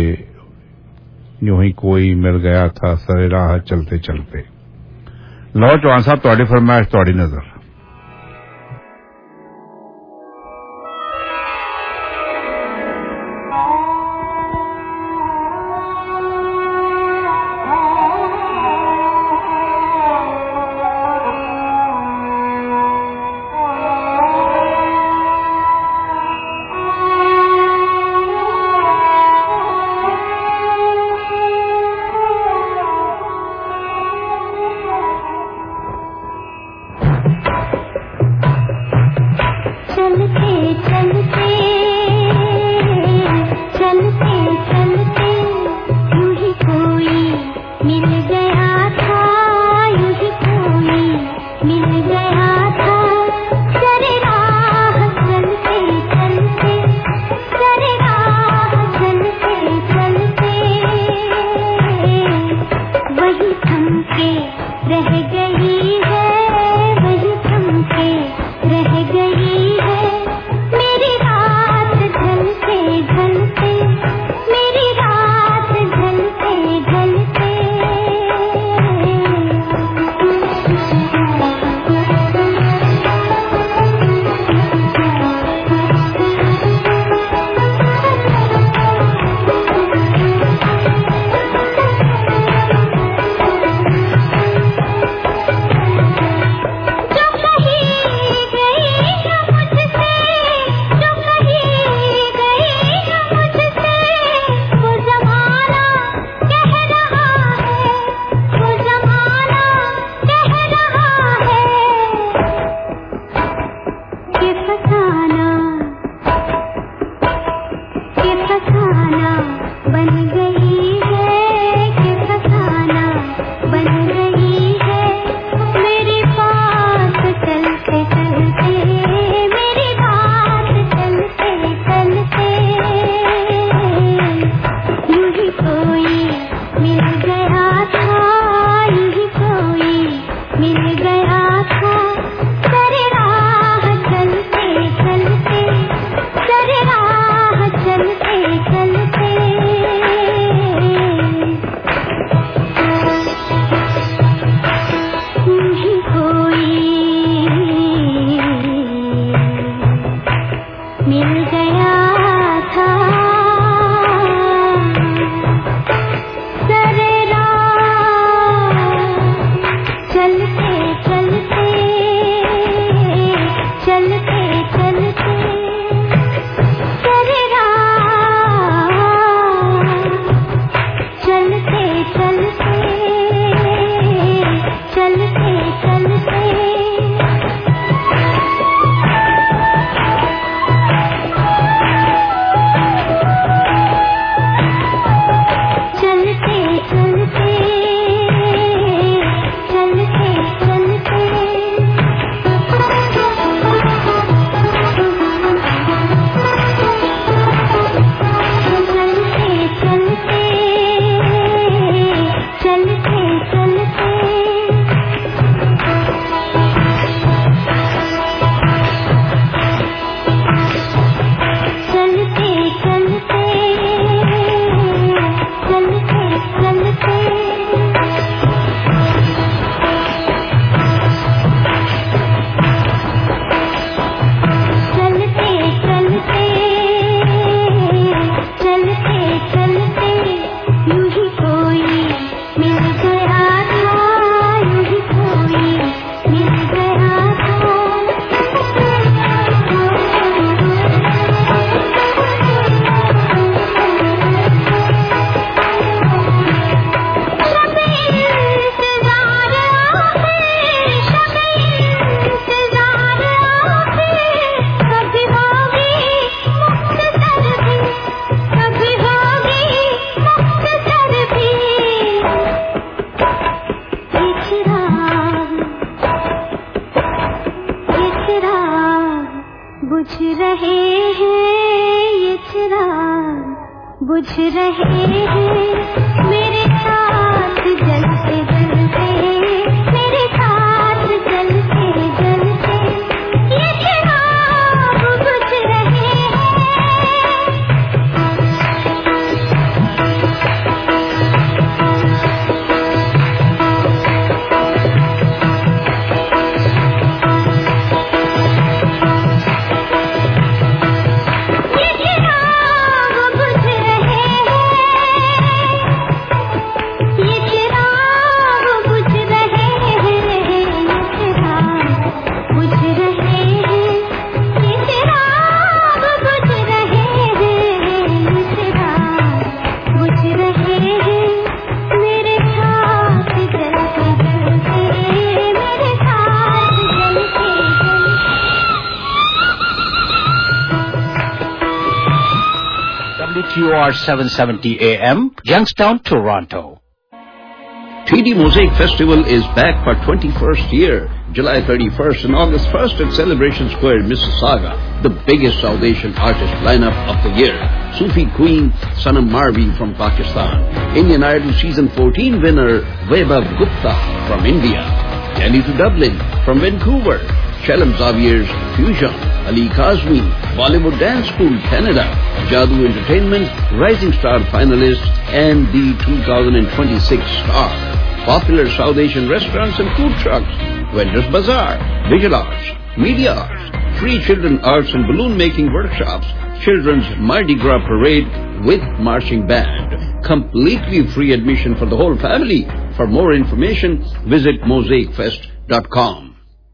यूं ही कोई मिल गया था सरे राह चलते चलते। लो चौहान साहब तुहाडी फरमाइश, तुहाडी नजर। बुझ रहे हैं मेरे WOR 770 AM, Youngstown, Toronto. TD Mosaic Festival is back for 21st year, July 31st and August 1st at Celebration Square, Mississauga. The biggest South Asian artist lineup of the year. Sufi Queen Sanam Marvi from Pakistan. Indian Idol Season 14 winner Vaibhav Gupta from India. Delhi to Dublin from Vancouver. Shalom Xavier's Fusion. Ali Kazmi, Bollywood Dance School, Canada. Jadoo Entertainment, Rising Star finalist and the 2026 star. Popular South Asian restaurants and food trucks, Vendors Bazaar, Visual Arts, Media Arts, free children arts and balloon making workshops, children's Mardi Gras parade with marching band, completely free admission for the whole family. For more information, visit mosaicfest.com.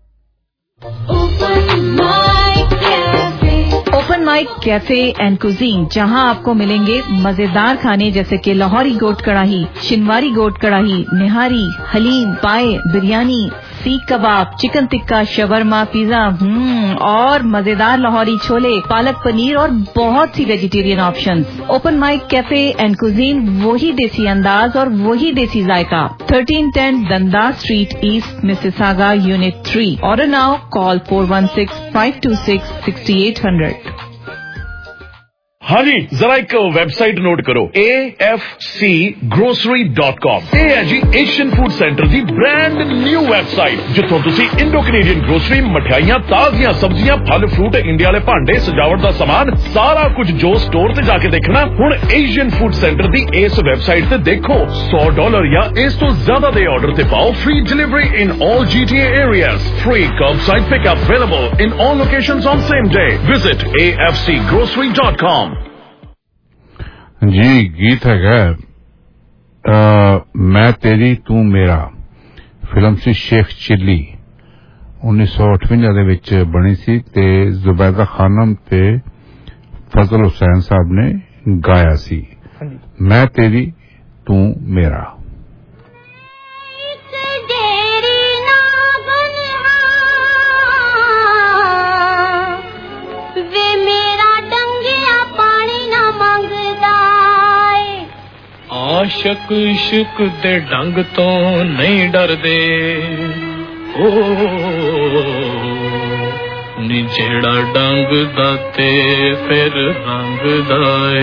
Open mic cafe and cuisine, जहां आपको मिलेंगे मजेदार खाने जैसे कि लाहौरी गोट कढ़ाई, शिनवारी गोट कढ़ाई, निहारी, हलीम, पाए, biryani, seekh kebab, chicken tikka, shawarma, pizza और मजेदार लाहौरी छोले, पालक पनीर और बहुत सी vegetarian options. Open mic cafe and cuisine, वही देसी अंदाज और वही देसी जायका। 1310 Dundas street east, Mississauga, unit 3। Order now, call 416-526-6800। हाँ जी, जरा एक वेबसाइट नोट करो, AFCgrocery.com। ਇਹ ਹੈ ਜੀ ਏਸ਼ੀਅਨ ਫੂਡ ਸੈਂਟਰ ਦੀ ਬ੍ਰਾਂਡ ਨਿਊ ਵੈਬਸਾਈਟ, ਜਿੱਥੋਂ ਤੁਸੀਂ ਇੰਡੋ ਕੈਨੇਡੀਅਨ ਗਰੋਸਰੀ, ਮਠਿਆਈਆਂ, ਤਾਜ਼ੀਆਂ ਸਬਜ਼ੀਆਂ, ਫਲ ਫਰੂਟ, ਇੰਡੀਆ ਵਾਲੇ ਭਾਂਡੇ, ਸਜਾਵਟ ਦਾ ਸਮਾਨ, ਸਾਰਾ ਕੁਝ ਜੋ ਸਟੋਰ ਤੇ ਜਾ ਕੇ ਦੇਖਣਾ, ਹੁਣ ਏਸ਼ੀਅਨ ਫੂਡ ਸੈਂਟਰ ਦੀ ਇਸ ਵੈਬਸਾਈਟ ਤੇ ਦੇਖੋ। $100 ਜਾਂ ਇਸ ਤੋਂ ਜ਼ਿਆਦਾ ਦੇ ਆਰਡਰ ਤੇ ਪਾਓ free delivery in all GTA areas, free curbside pickup available in all locations on same day. Visit AFCgrocery.com। जी, गीत है मैं तेरी तू मेरा, फिल्म सी शेख चिल्ली 1958 ਦੇ ਵਿੱਚ ਬਣੀ ਸੀ ਤੇ ਜ਼ੁਬੈਦਾ ਖਾਨਮ ਤੇ ਫਜ਼ਲ ਹੁਸੈਨ ਸਾਹਿਬ ਨੇ ਗਾਇਆ ਸੀ। मैं तेरी तू मेरा। ਆਸ਼ਕ ਇਸ਼ਕ ਦੇ ਡੰਗ ਤੋਂ ਨਹੀਂ ਡਰਦੇ, ਓ ਨੀ ਜਿਹੜਾ ਡੰਗ ਦਾ ਤੇ ਫਿਰ ਰੰਗ ਦਾ ਏ।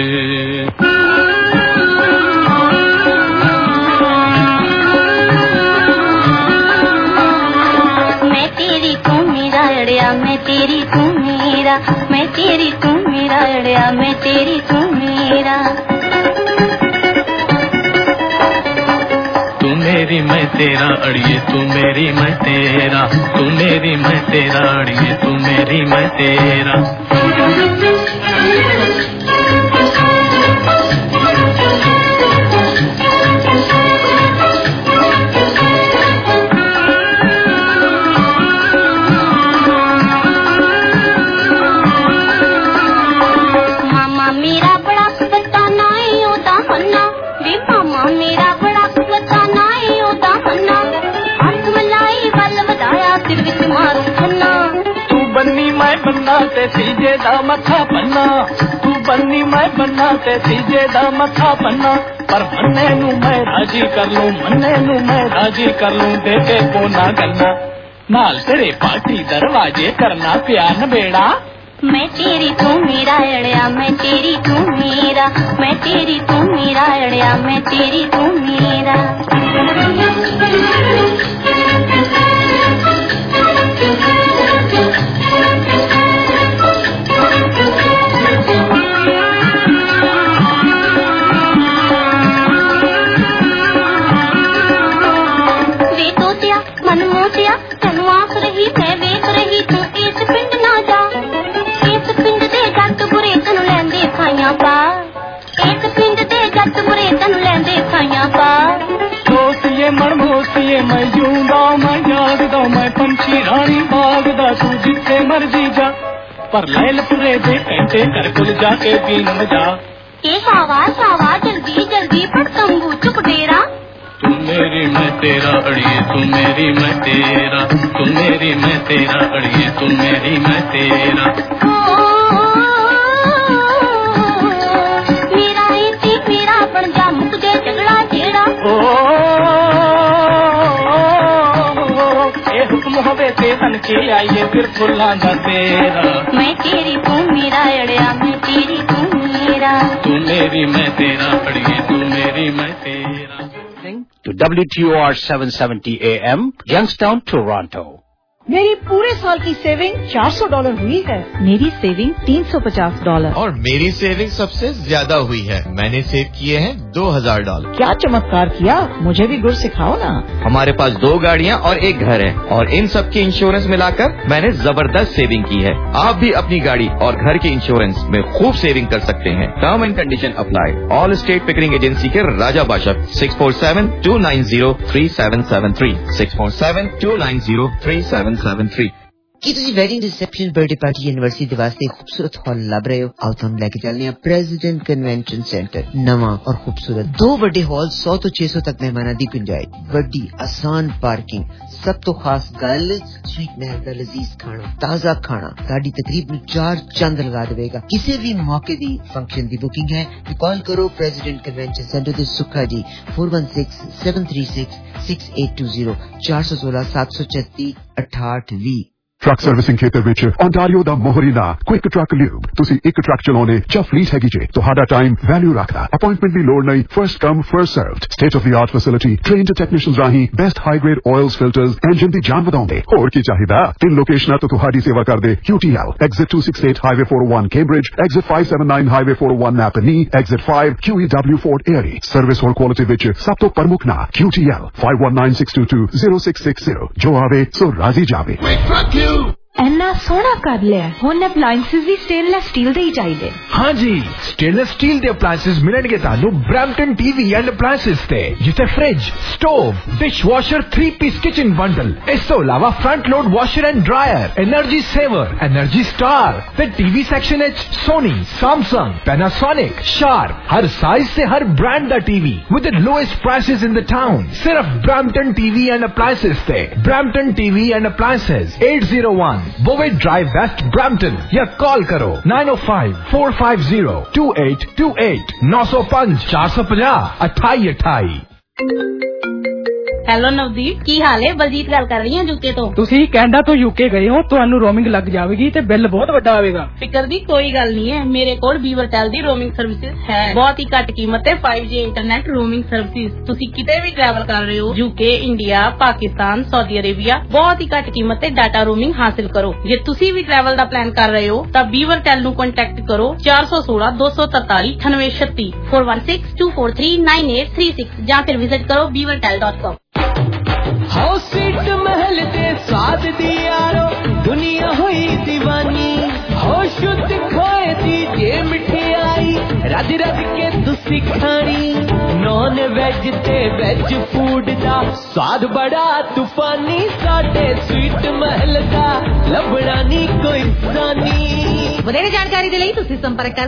मैं तेरी तू मेरा अड़िया, मैं तेरी तू मेरा, मैं तेरी तू मेरा अड़िया, मैं तेरी तू मेरा। मेरी मैं तेरा अड़िए, तू मेरी मैं तेरा, तू मेरी मैं तेरा अड़िए, तू मेरी मैं तेरा। मामा मेरा बड़ा पता ना है ओदा मन्ना, वे मामा मेरा बड़ा पता ना है ओदा मन्ना। हाथ मलाई बल वधाया सिर विच मारू खन्ना। तू बन्नी मैं बन्ना ते सीजे दा मथा पन्ना, तू बन्नी मैं बन्ना ते सीजे दा मथा पन्ना। पर मन्ने नू मैं राजी कर लूं, मन्ने नू मैं राजी कर लूं, दे के को ना गलना। नाल तेरे पार्टी दरवाजे करना प्यार नबेड़ा। मैं तेरी तू मेरा अड़िया, मैं तेरी तू मेरा, मैं तेरी तू मेरा अड़िया, मैं तेरी तू मेरा। वे तोतिया मन मोतिया तनु आस रही, मैं वेख रही, तू इस पिंड ना जा। इस पिंड दे जट बुरे तनु लैंदे खाइयां पा, इस पिंड दे जट बुरे तनु लैंदे खाइयां पा। मोतिये मन मोतिये मैं जूंदा, मैं जागदा, मैं पंछी रानी बागदा, तू जिथे मर्जी जा। पर लैलपुरे दे घंटे घर कुल जाके बीन जा। ए सावा सावा जल्दी जल्दी पर तंबू चुप डेरा। तू मेरी मैं तेरा अड़िए, तू मेरी मैं तेरा, तू मेरी मैं तेरा अड़िए, तू मेरी मैं तेरा। ए हुक्म होवे ते बन के आइए फिर फुल्लां दा तेरा मैं तेरी तू मेरा अड़िया मैं तेरी तू मेरा तू मेरी मैं तेरा अड़िए तू मेरी मैं तेरा To WTOR 770 AM, Youngstown, Toronto. मेरी पूरे साल की सेविंग $400 हुई है। मेरी सेविंग $350 और मेरी सेविंग सबसे ज्यादा हुई है। मैंने सेव किए हैं $2000। क्या चमत्कार किया, मुझे भी गुर सिखाओ ना। हमारे पास 2 गाड़ियाँ और 1 घर है और इन सब की इंश्योरेंस मिलाकर मैंने जबरदस्त सेविंग की है। आप भी अपनी गाड़ी और घर की इंश्योरेंस में खूब सेविंग कर सकते हैं। Term and condition apply. Allstate Pickering agency के राजा बादशाह 647-290-3773 647-290-3773। ਕੀ ਤੁਸੀਂ wedding reception birthday party university ਦੇ ਵਾਸਤੇ ਖੂਬਸੂਰਤ ਹਾਲ ਲੱਭ ਰਹੇ ਹੋ? ਆਓ ਤੁਹਾਨੂੰ ਲੈ ਕੇ ਚੱਲਦੇ ਹਾਂ ਪ੍ਰੈਜ਼ੀਡੈਂਟ ਕਨਵੈਨਸ਼ਨ ਸੈਂਟਰ। ਨਵਾਂ ਔਰ ਖੂਬਸੂਰਤ 2 ਵੱਡੇ ਹਾਲ 100 ਤੋਂ 600 ਤੱਕ ਮਹਿਮਾਨਾਂ ਦੀ ਗੁੰਜਾਇਸ਼, ਵੱਡੀ ਆਸਾਨ ਪਾਰਕਿੰਗ, ਸਭ ਤੋਂ ਖਾਸ ਗੱਲ ਸਵੀਟ ਮਹਿਲ ਦਾ ਲਜ਼ੀਜ਼ ਖਾਣਾ, ਤਾਜ਼ਾ ਖਾਣਾ ਸਾਡੀ ਤਕਰੀਬ ਨੂੰ 4 ਚੰਦ ਲਗਾ ਦੇਵੇਗਾ। ਕਿਸੇ ਵੀ ਮੌਕੇ ਦੀ ਫੰਕਸ਼ਨ ਦੀ ਬੁਕਿੰਗ ਹੈ तो कॉल करो प्रेसिडेंट कन्वेंशन सेंटर तो सुखा जी 416-736-6820 416-736-6820। ਟਰੱਕ ਸਰਵਿਸਿੰਗ ਖੇਤਰ ਵਿੱਚ ਓਨਟਾਰੀਓ ਦਾ ਮੋਹਰੀ ਨਾਂ ਕੁਇਕ ਟਰੱਕ ਲਿਊਬ। ਤੁਸੀਂ ਇੱਕ ਟਰੱਕ ਚਲਾਉਣੇ ਜਾਂ ਫਲੀਟ ਹੈਗੀ ਜੇ, ਤੁਹਾਡਾ ਟਾਈਮ ਵੈਲਿਊ ਰੱਖਦਾ। ਅਪਾਇੰਟਮੈਂਟ ਦੀ ਲੋੜ ਨਹੀਂ, first come first served. State of the art facility, trained technicians ਰਾਹੀਂ best high grade oils filters, engine ਦੀ ਜਾਨ ਵਧਾਉਂਦੇ। ਹੋਰ ਕੀ ਚਾਹੀਦਾ? 3 ਲੋਕੇਸ਼ਨਾਂ ਤੋਂ ਤੁਹਾਡੀ ਸੇਵਾ ਕਰਦੇ। QTL exit 268 highway 401 Cambridge, exit 579 highway 401 Napanee, exit 5 QEW Fort Erie. Service ਔਰ ਕੁਆਲਿਟੀ ਵਿੱਚ ਸਭ ਤੋਂ ਪ੍ਰਮੁੱਖ ਨਾਂ QTL 5196220660। ਜੋ ਆਵੇ ਸੋ ਰਾਜ਼ੀ ਜਾਵੇ। ਇੰਨਾ ਸੋਹਣਾ ਕਰ ਲਿਆ। ਹੁਣ ਅਪਲਾਈਐਂਸਸ ਵੀ ਸਟੇਨਲੈਸ ਸਟੀਲ ਦੇ ਹੀ ਚਾਹੀਦੇ। हाँ जी, स्टेनलेस स्टील ਦੇ ਅਪਲਾਈਐਂਸਸ ਮਿਲਣਗੇ ਤੁਹਾਨੂੰ ਬ੍ਰੈਂਪਟਨ ਟੀਵੀ ਐਂਡ ਅਪਲਾਈਐਂਸਸ ਤੇ, ਜਿੱਥੇ fridge, stove, dishwasher, 3-piece kitchen bundle, ਇਸ ਤੋਂ ਇਲਾਵਾ front load washer and dryer, energy saver, energy star ਤੇ ਟੀਵੀ ਸੈਕਸ਼ਨ ਵਿੱਚ ਸੋਨੀ, ਸੈਮਸੰਗ, ਪੈਨਾਸੋਨਿਕ, ਸ਼ਾਰਪ, ਹਰ ਸਾਈਜ਼ ਤੇ ਹਰ ਬ੍ਰਾਂਡ ਦਾ TV with the lowest prices in the town. ਸਿਰਫ ਬ੍ਰੈਂਪਟਨ ਟੀਵੀ ਐਂਡ ਅਪਲਾਈਐਂਸਸ ਤੇ। Brampton TV and appliances 801 Bovett Drive West, Brampton, या call करो 905-450-2828 905-450-2828। ਹੈਲੋ ਨਵਦੀਪ, ਕੀ ਹਾਲ ਹੈ? ਬਲਜੀਤ ਗੱਲ ਕਰ ਰਹੀ ਹਾਂ ਯੂਕੇ ਤੋਂ। ਤੁਸੀਂ ਕੈਨੇਡਾ ਤੋਂ ਯੂਕੇ ਗਏ ਹੋ, ਤੁਹਾਨੂੰ ਰੋਮਿੰਗ ਲੱਗ ਜਾਵੇਗੀ ਤੇ ਬਿੱਲ ਬਹੁਤ ਵੱਡਾ ਆਵੇਗਾ। ਫਿਕਰ ਦੀ ਕੋਈ ਗੱਲ ਨਹੀਂ ਹੈ, ਮੇਰੇ ਕੋਲ ਵੀਵਰਟੈਲ ਦੀ ਰੋਮਿੰਗ ਸਰਵਿਸਿਜ਼ ਹੈ। ਬਹੁਤ ਹੀ ਘੱਟ ਕੀਮਤ ਤੇ 5G ਇੰਟਰਨੈਟ ਰੋਮਿੰਗ ਸਰਵਿਸਿਜ਼। ਤੁਸੀਂ ਕਿਤੇ ਵੀ ਟਰੈਵਲ ਕਰ ਰਹੇ ਹੋ, UK, India, Pakistan, Saudi Arabia, ਬਹੁਤ ਹੀ ਘੱਟ ਕੀਮਤ ਤੇ ਡਾਟਾ ਰੋਮਿੰਗ ਹਾਸਿਲ ਕਰੋ। ਜੇ ਤੁਸੀਂ ਵੀ ਟਰੈਵਲ ਦਾ ਪਲਾਨ ਕਰ ਰਹੇ ਹੋ ਤਾਂ ਵੀਵਰਟੈਲ ਨੂੰ ਕੰਟੈਕਟ ਕਰੋ 416-243-9836 416-243-9836 ਜਾਂ ਫਿਰ ਵਿਜ਼ਿਟ ਕਰੋ beavertel.com। हो सीट महल दे स्वाद दी यारो दुनिया हुई दीवानी। हो शुद्ध खोए दी जे मिठाई रज रज के तुसी खानी। नॉन वेज ते वेज फूड दा स्वाद बड़ा तूफानी। साडे स्वीट महल दा लभड़ा नी कोई सानी। ਵਧੇਰੇ ਜਾਣਕਾਰੀ ਦੇ ਲਈ ਤੁਸੀਂ ਸੰਪਰਕ ਕਰ